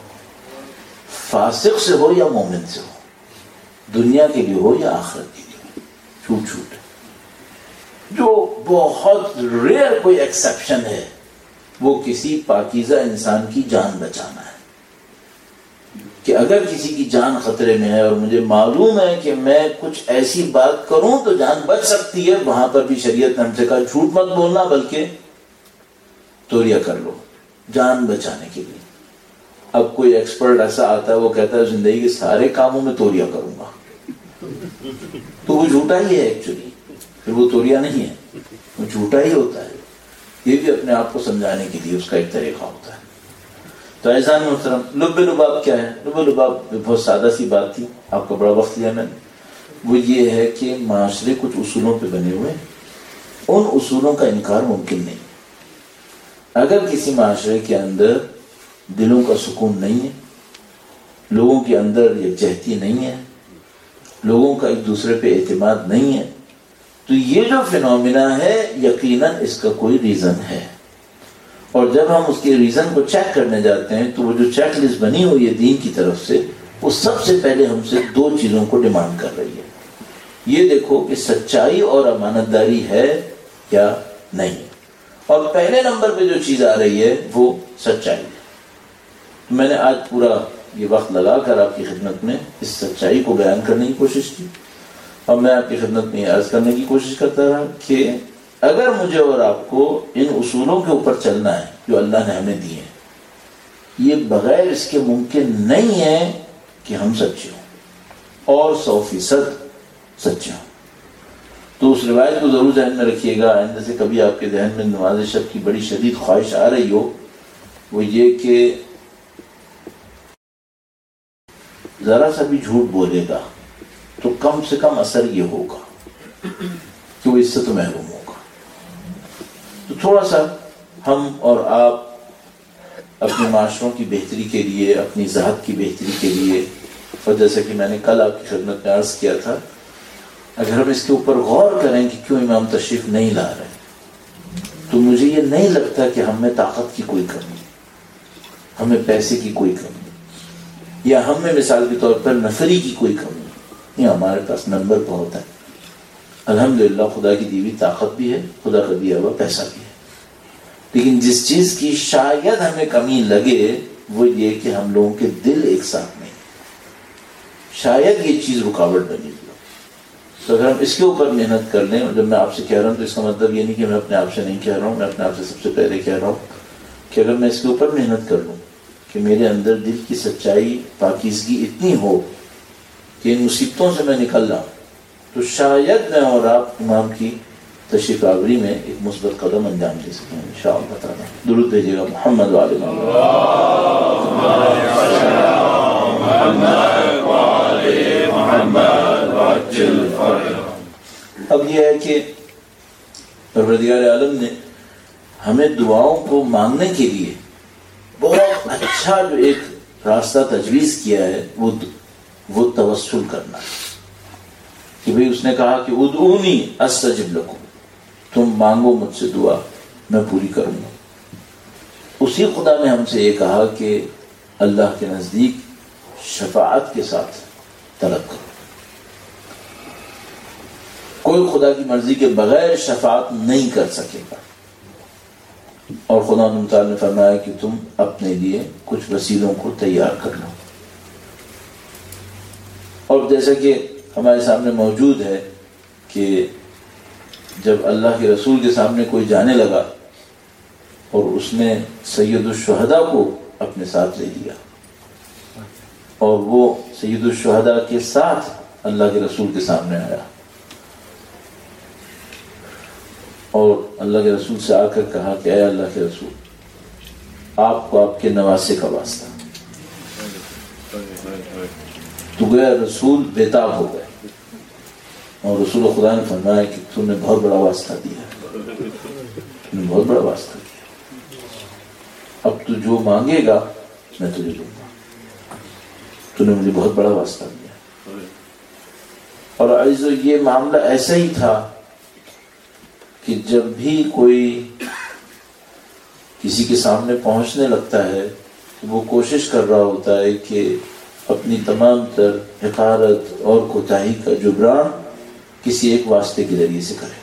فاسق سے ہو یا مومن سے ہو، دنیا کے لیے ہو یا آخرت کے لیے، جھوٹ جھوٹ ہے. جو بہت ریئر کوئی ایکسیپشن ہے وہ کسی پاکیزہ انسان کی جان بچانا ہے. کہ اگر کسی کی جان خطرے میں ہے اور مجھے معلوم ہے کہ میں کچھ ایسی بات کروں تو جان بچ سکتی ہے، وہاں پر بھی شریعت نے ہم سے کہا جھوٹ مت بولنا بلکہ توریہ کر لو جان بچانے کے لیے. اب کوئی ایکسپرٹ ایسا آتا ہے وہ کہتا ہے زندگی کے سارے کاموں میں توریہ کروں گا، تو وہ جھوٹا ہی ہے ایکچولی، پھر وہ توریہ نہیں ہے، وہ جھوٹا ہی ہوتا ہے. یہ بھی اپنے آپ کو سمجھانے کے لیے اس کا ایک طریقہ ہوتا ہے. تو اعزائے محترم، لب لباب کیا ہے؟ لب لباب بہت سادہ سی بات تھی، آپ کا بڑا وقت لیا میں نے. وہ یہ ہے کہ معاشرے کچھ اصولوں پہ بنے ہوئے، ان اصولوں کا انکار ممکن نہیں۔ اگر کسی معاشرے کے اندر دلوں کا سکون نہیں ہے، لوگوں کے اندر یکجہتی نہیں ہے، لوگوں کا ایک دوسرے پہ اعتماد نہیں ہے، تو یہ جو فینومینا ہے یقیناً اس کا کوئی ریزن ہے۔ اور جب ہم اس کے ریزن کو چیک کرنے جاتے ہیں تو وہ جو چیک لسٹ بنی ہوئی ہے دین کی طرف سے، وہ سب سے پہلے ہم سے دو چیزوں کو ڈیمانڈ کر رہی ہے۔ یہ دیکھو کہ سچائی اور امانت داری ہے یا نہیں، اور پہلے نمبر پہ جو چیز آ رہی ہے وہ سچائی ہے۔ میں نے آج پورا یہ وقت لگا کر آپ کی خدمت میں اس سچائی کو بیان کرنے کی کوشش کی، اور میں آپ کی خدمت میں یہ عرض کرنے کی کوشش کرتا رہا کہ اگر مجھے اور آپ کو ان اصولوں کے اوپر چلنا ہے جو اللہ نے ہمیں دیے ہیں، یہ بغیر اس کے ممکن نہیں ہے کہ ہم سچے ہوں اور سو فیصد سچے ہوں۔ تو اس روایت کو ضرور ذہن میں رکھیے گا، آئندہ سے کبھی آپ کے ذہن میں نماز شب کی بڑی شدید خواہش آ رہی ہو، وہ یہ کہ ذرا سا بھی جھوٹ بولے گا تو کم سے کم اثر یہ ہوگا کہ وہ اس سے تو محروم ہوگا۔ تو تھوڑا سا ہم اور آپ اپنے معاشروں کی بہتری کے لیے، اپنی ذات کی بہتری کے لیے، اور جیسا کہ میں نے کل آپ کی خدمت میں عرض کیا تھا، اگر ہم اس کے اوپر غور کریں کہ کیوں امام تشریف نہیں لا رہے، تو مجھے یہ نہیں لگتا کہ ہم میں طاقت کی کوئی کمی، ہمیں پیسے کی کوئی کمی، یا ہم میں مثال کے طور پر نفری کی کوئی کمی نہیں۔ ہمارے پاس نمبر بہت ہے، الحمدللہ خدا کی دی ہوئی طاقت بھی ہے، خدا کا دیا ہوا پیسہ بھی ہے، لیکن جس چیز کی شاید ہمیں کمی لگے وہ یہ کہ ہم لوگوں کے دل ایک ساتھ نہیں، شاید یہ چیز رکاوٹ بنی ہوئی۔ تو اگر ہم اس کے اوپر محنت کر لیں، اور جب میں آپ سے کہہ رہا ہوں تو اس کا مطلب یہ نہیں کہ میں اپنے آپ سے نہیں کہہ رہا ہوں، میں اپنے آپ سے سب سے پہلے کہہ رہا ہوں کہ اگر میں اس کے اوپر محنت کر لوں کہ میرے اندر دل کی سچائی، پاکیزگی اتنی ہو کہ ان مصیبتوں سے میں نکل رہا ہوں، تو شاید میں اور آپ امام کی تشریف آوری میں ایک مثبت قدم انجام دے سکیں انشاءاللہ تعالی۔ درود بھیجیے گا محمد وعلی محمد۔ اب یہ ہے کہ پروردگار عالم نے ہمیں دعاؤں کو مانگنے کے لیے بہت اچھا جو ایک راستہ تجویز کیا ہے، وہ وہ توسل کرنا ہے کہ بھئی اس نے کہا کہ ادعونی استجب لکم، تم مانگو مجھ سے دعا، میں پوری کروں گا۔ اسی خدا نے ہم سے یہ کہا کہ اللہ کے نزدیک شفاعت کے ساتھ طلب کرو۔ کوئی خدا کی مرضی کے بغیر شفاعت نہیں کر سکے گا، اور خدا تعالیٰ نے فرمایا کہ تم اپنے لیے کچھ وسیلوں کو تیار کر لو۔ اور جیسا کہ ہمارے سامنے موجود ہے کہ جب اللہ کے رسول کے سامنے کوئی جانے لگا اور اس نے سید الشہداء کو اپنے ساتھ لے لیا، اور وہ سید الشہداء کے ساتھ اللہ کے رسول کے سامنے آیا، اور اللہ کے رسول سے آ کر کہا کہ اے اللہ کے رسول، آپ کو آپ کے نواسے کا واسطہ۔ تو گیا رسول بےتاب ہو گئے، اور رسول خدا نے فرمایا کہ تم نے بہت بڑا واسطہ دیا، تم نے بہت بڑا واسطہ دیا، اب تو جو مانگے گا میں تجھے دوں گا، تو نے مجھے بہت بڑا واسطہ دیا۔ اور عزیزو یہ معاملہ ایسا ہی تھا کہ جب بھی کوئی کسی کے سامنے پہنچنے لگتا ہے تو وہ کوشش کر رہا ہوتا ہے کہ اپنی تمام تر حقارت اور کوتاہی کا جبران کسی ایک واسطے کے ذریعے سے کرے۔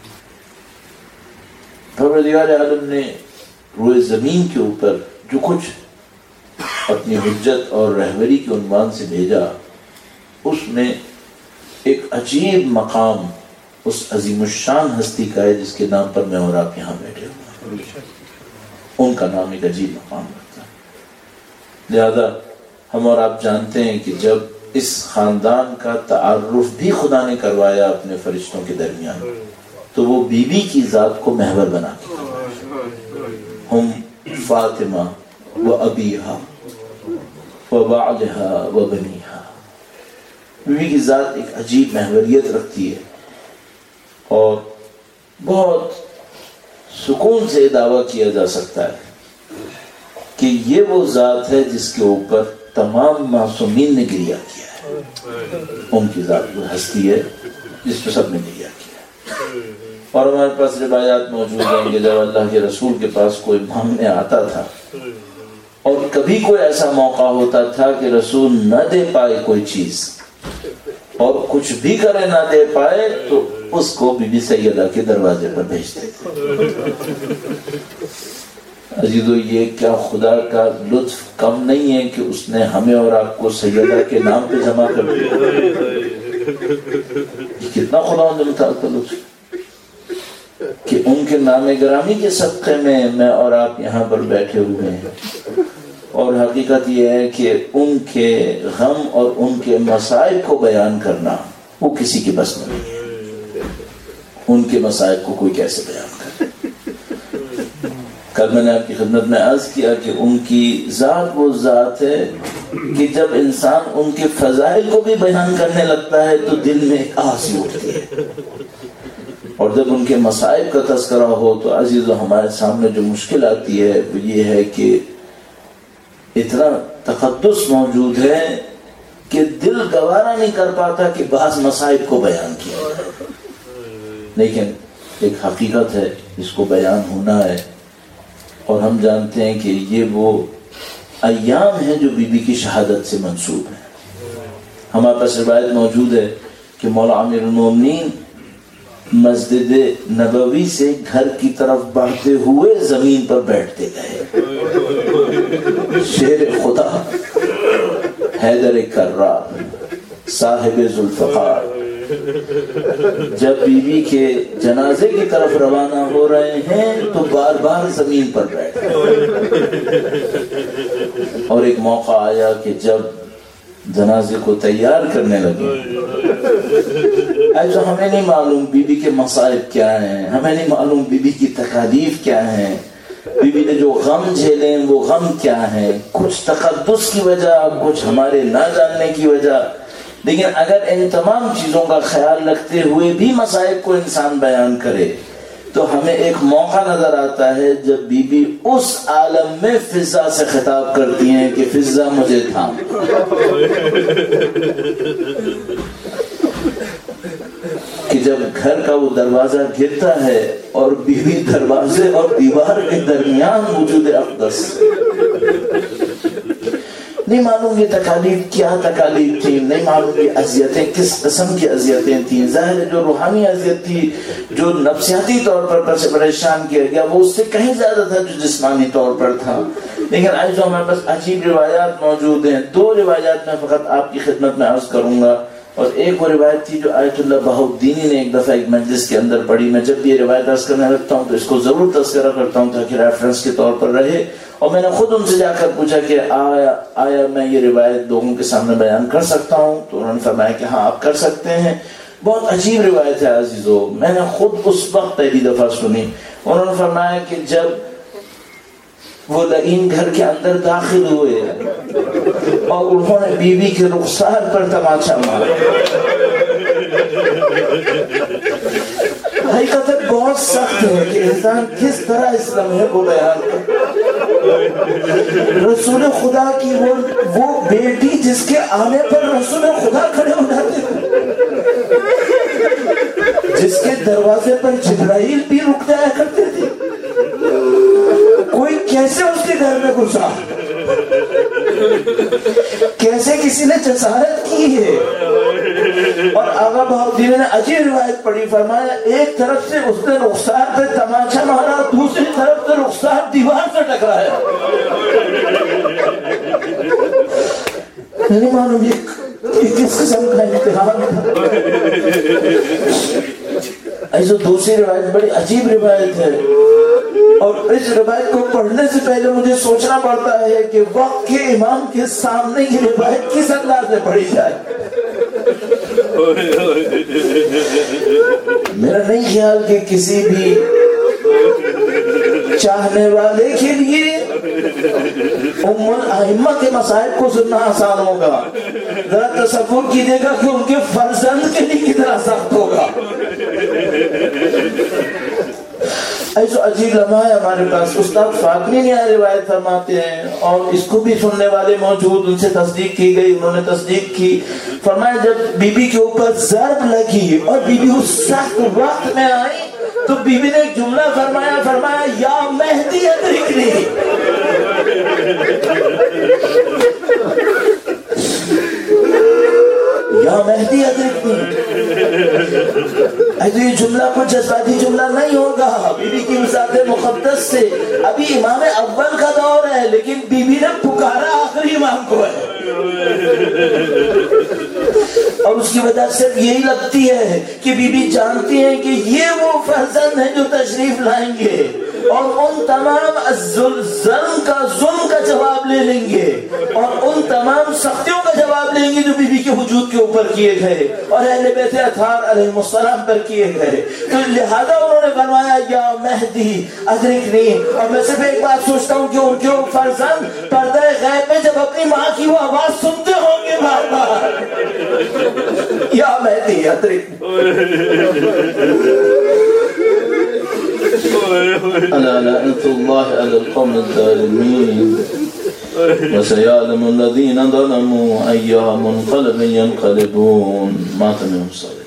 پروردگار عالم نے روئے زمین کے اوپر جو کچھ اپنی حجت اور رہبری کے عنوان سے بھیجا، اس میں ایک عجیب مقام اس عظیم الشان ہستی کا ہے جس کے نام پر میں اور آپ یہاں بیٹھے ہوئے ہیں۔ ان کا نام ایک عجیب مقام رکھتا ہے، لہذا ہم اور آپ جانتے ہیں کہ جب اس خاندان کا تعارف بھی خدا نے کروایا اپنے فرشتوں کے درمیان، تو وہ بی بی کی ذات کو محور بنا کے ہم فاطمہ و ابیہا و بعلہا و بنیہا، بیوی کی ذات ایک عجیب محوریت رکھتی ہے اور بہت سکون سے دعویٰ کیا جا سکتا ہے کہ یہ وہ ذات ہے جس کے اوپر تمام معصومین نے گریہ کیا ہے. ان کی ذات وہ ہستی ہے جس پہ سب نے گریہ کیا ہے. اور ہمارے پاس روایات موجود ہیں کہ جب اللہ کے رسول کے پاس کوئی مانگنے آتا تھا اور کبھی کوئی ایسا موقع ہوتا تھا کہ رسول نہ دے پائے کوئی چیز اور کچھ بھی کرے نہ دے پائے تو اس کو بی بی سیدہ کے دروازے پر بھیجتے تھے. عزیزو یہ کیا خدا کا لطف کم نہیں ہے کہ اس نے ہمیں اور آپ کو سیدہ کے نام پہ جمع کر دیا. یہ کتنا خدا نے متعال کا لطف کہ ان کے نام گرامی کے صدقے میں میں اور آپ یہاں پر بیٹھے ہوئے ہیں. اور حقیقت یہ ہے کہ ان کے غم اور ان کے مسائب کو بیان کرنا وہ کسی کے بس میں نہیں ہے. ان کے مسائب کو کوئی کیسے بیان کرے. کل میں نے آپ کی خدمت میں عرض کیا کہ ان کی ذات وہ ذات ہے کہ جب انسان ان کے فضائل کو بھی بیان کرنے لگتا ہے تو دل میں آسی اٹھتی ہے. اور جب ان کے مسائب کا تذکرہ ہو تو عزیزو ہمارے سامنے جو مشکل آتی ہے وہ یہ ہے کہ اتنا تقدس موجود ہے کہ دل گوارا نہیں کر پاتا کہ بعض مسائب کو بیان کیا جائے. لیکن ایک حقیقت ہے اس کو بیان ہونا ہے اور ہم جانتے ہیں کہ یہ وہ ایام ہیں جو بی بی کی شہادت سے منسوب ہیں. ہمارے پاس روایت موجود ہے کہ مولا امیر المومنین مسجد نبوی سے گھر کی طرف بڑھتے ہوئے زمین پر بیٹھتے گئے. شیر خدا حیدر کرار صاحب ذوالفقار جب بیوی کے جنازے کی طرف روانہ ہو رہے ہیں تو بار بار زمین پر بیٹھے. اور ایک موقع آیا کہ جب جنازے کو تیار کرنے لگے ایسا ہمیں نہیں معلوم بی بی کے مصائب کیا ہیں, ہمیں نہیں معلوم بی بی کی تکالیف کیا ہیں, بی بی نے جو غم جھیلے وہ غم کیا ہیں, کچھ تقدس کی وجہ کچھ ہمارے نہ جاننے کی وجہ. لیکن اگر ان تمام چیزوں کا خیال رکھتے ہوئے بھی مصائب کو انسان بیان کرے تو ہمیں ایک موقع نظر آتا ہے جب بی بی اس عالم میں فضا سے خطاب کرتی ہیں کہ فضا مجھے تھام. کہ جب گھر کا وہ دروازہ گرتا ہے اور بیوی دروازے اور دیوار کے درمیان موجود اقدس. نہیں معلوم یہ تکالیف کیا تکالیف تھی, نہیں معلوم یہ اذیتیں کس قسم کی اذیتیں تھیں. ظاہر ہے جو روحانی اذیت تھی, جو نفسیاتی طور پر پریشان کیا گیا وہ اس سے کہیں زیادہ تھا جو جسمانی طور پر تھا. لیکن آج جو ہمارے پاس عجیب روایات موجود ہیں, دو روایات میں فقط آپ کی خدمت میں عرض کروں گا. اور ایک وہ روایت تھی جو آیت اللہ بہاؤالدینی نے ایک دفعہ ایک مجلس کے اندر پڑھی. میں جب یہ روایت عرض کرنے لگتا ہوں تو اس کو ضرور تذکرہ کرتا ہوں تاکہ ریفرنس کے طور پر رہے. اور میں نے خود ان سے جا کر پوچھا کہ آیا آیا میں یہ روایت لوگوں کے سامنے بیان کر سکتا ہوں, تو انہوں نے فرمایا کہ ہاں آپ کر سکتے ہیں. بہت عجیب روایت ہے عزیزو, میں نے خود اس وقت پہلی دفعہ سنی. انہوں نے فرمایا کہ جب وہ لعین گھر کے اندر داخل ہوئے اور انہوں نے بیوی کے رخسار پر تماچا مارا. حقیقت بہت سخت ہے کہ انسان کس طرح اس لمحے کو بیان کرے. رسول خدا کی وہ وہ بیٹی جس کے آنے پر رسول خدا کھڑے ہو جاتے تھے, جس کے دروازے پر جبرائیل بھی رک جایا کرتے تھے, کوئی کیسے اس کے گھر میں گھسا, کیسے کسی نے جسارت کی ہے. اور آغا بہاؤالدین نے عجیب روایت پڑھی, فرمایا ایک طرف سے اس نے رخسار پہ تماچا مارا, دوسری طرف سے رخسار دیوار سے ٹکرایا. نہیں معلوم یہ کس قسم کا امتحان تھا. ایسا دوسری روایت بڑی عجیب روایت ہے, اور اس روایت کو پڑھنے سے پہلے مجھے سوچنا پڑتا ہے کہ وقت کے امام کے سامنے یہ روایت کس انداز میں پڑھی جائے. میرا نہیں خیال کہ کسی بھی چاہنے والے کے لیے ام الائمہ کے مسائل کو سننا آسان ہوگا, ذرا تصور کیجیے گا کہ ان کے فرزند کے لیے کتنا سخت ہوگا. ایسا عجیب لمحہ ہے ہمارے پاس. استاد فاطمی نے روایت فرماتے ہیں اور اس کو بھی سننے والے موجود, ان سے تصدیق کی گئی, انہوں نے تصدیق کی. فرمایا جب بی بی کے اوپر ضرب لگی اور بی بی اس سخت وقت میں آئی تو بی بی نے ایک جملہ فرمایا, فرمایا یا مہدی ادرکنی. یا مہدی ادرکنی. ایسے یہ جملہ کوئی جذباتی جملہ نہیں ہوگا. بی بی کی وسعت مقدس سے ابھی امام اول کا دور ہے لیکن بی بی نے پکارا آخری امام کو ہے, اور اس کی وجہ صرف یہی لگتی ہے کہ بی بی جانتی ہیں کہ یہ وہ فرزند ہیں جو تشریف لائیں گے اور ان تمام ظلم کا ظلم کا جواب لے لیں گے اور ان تمام سختیوں کا جواب لیں گے جو بی بی کے وجود کے اوپر کیے گئے اور اہل بیت اطہار علیہ السلام پر کیے گئے. تو لہذا انہوں نے فرمایا یا مہدی ادرکنی. اور میں صرف ایک بات سوچتا ہوں کہ ان کے فرزند پردہ غیب میں جب اپنی ماں کی وہ آواز سنتے ہوں گے بار بار یا مہدی ادرکنی. ألا لعنة الله على القوم الظالمين وسيعلم الذين ظلموا أي منقلب ينقلبون. ما تمام الصلاة.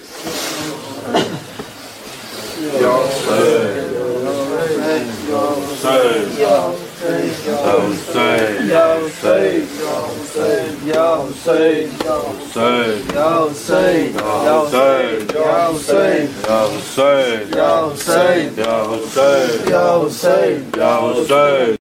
Ya Hüseyin, Ya Hüseyin, Ya Hüseyin, Ya Hüseyin, Ya Hüseyin, Ya Hüseyin, Ya Hüseyin, Ya Hüseyin, Ya Hüseyin, Ya Hüseyin, Ya Hüseyin, Ya Hüseyin, Ya Hüseyin, Ya Hüseyin, Ya Hüseyin.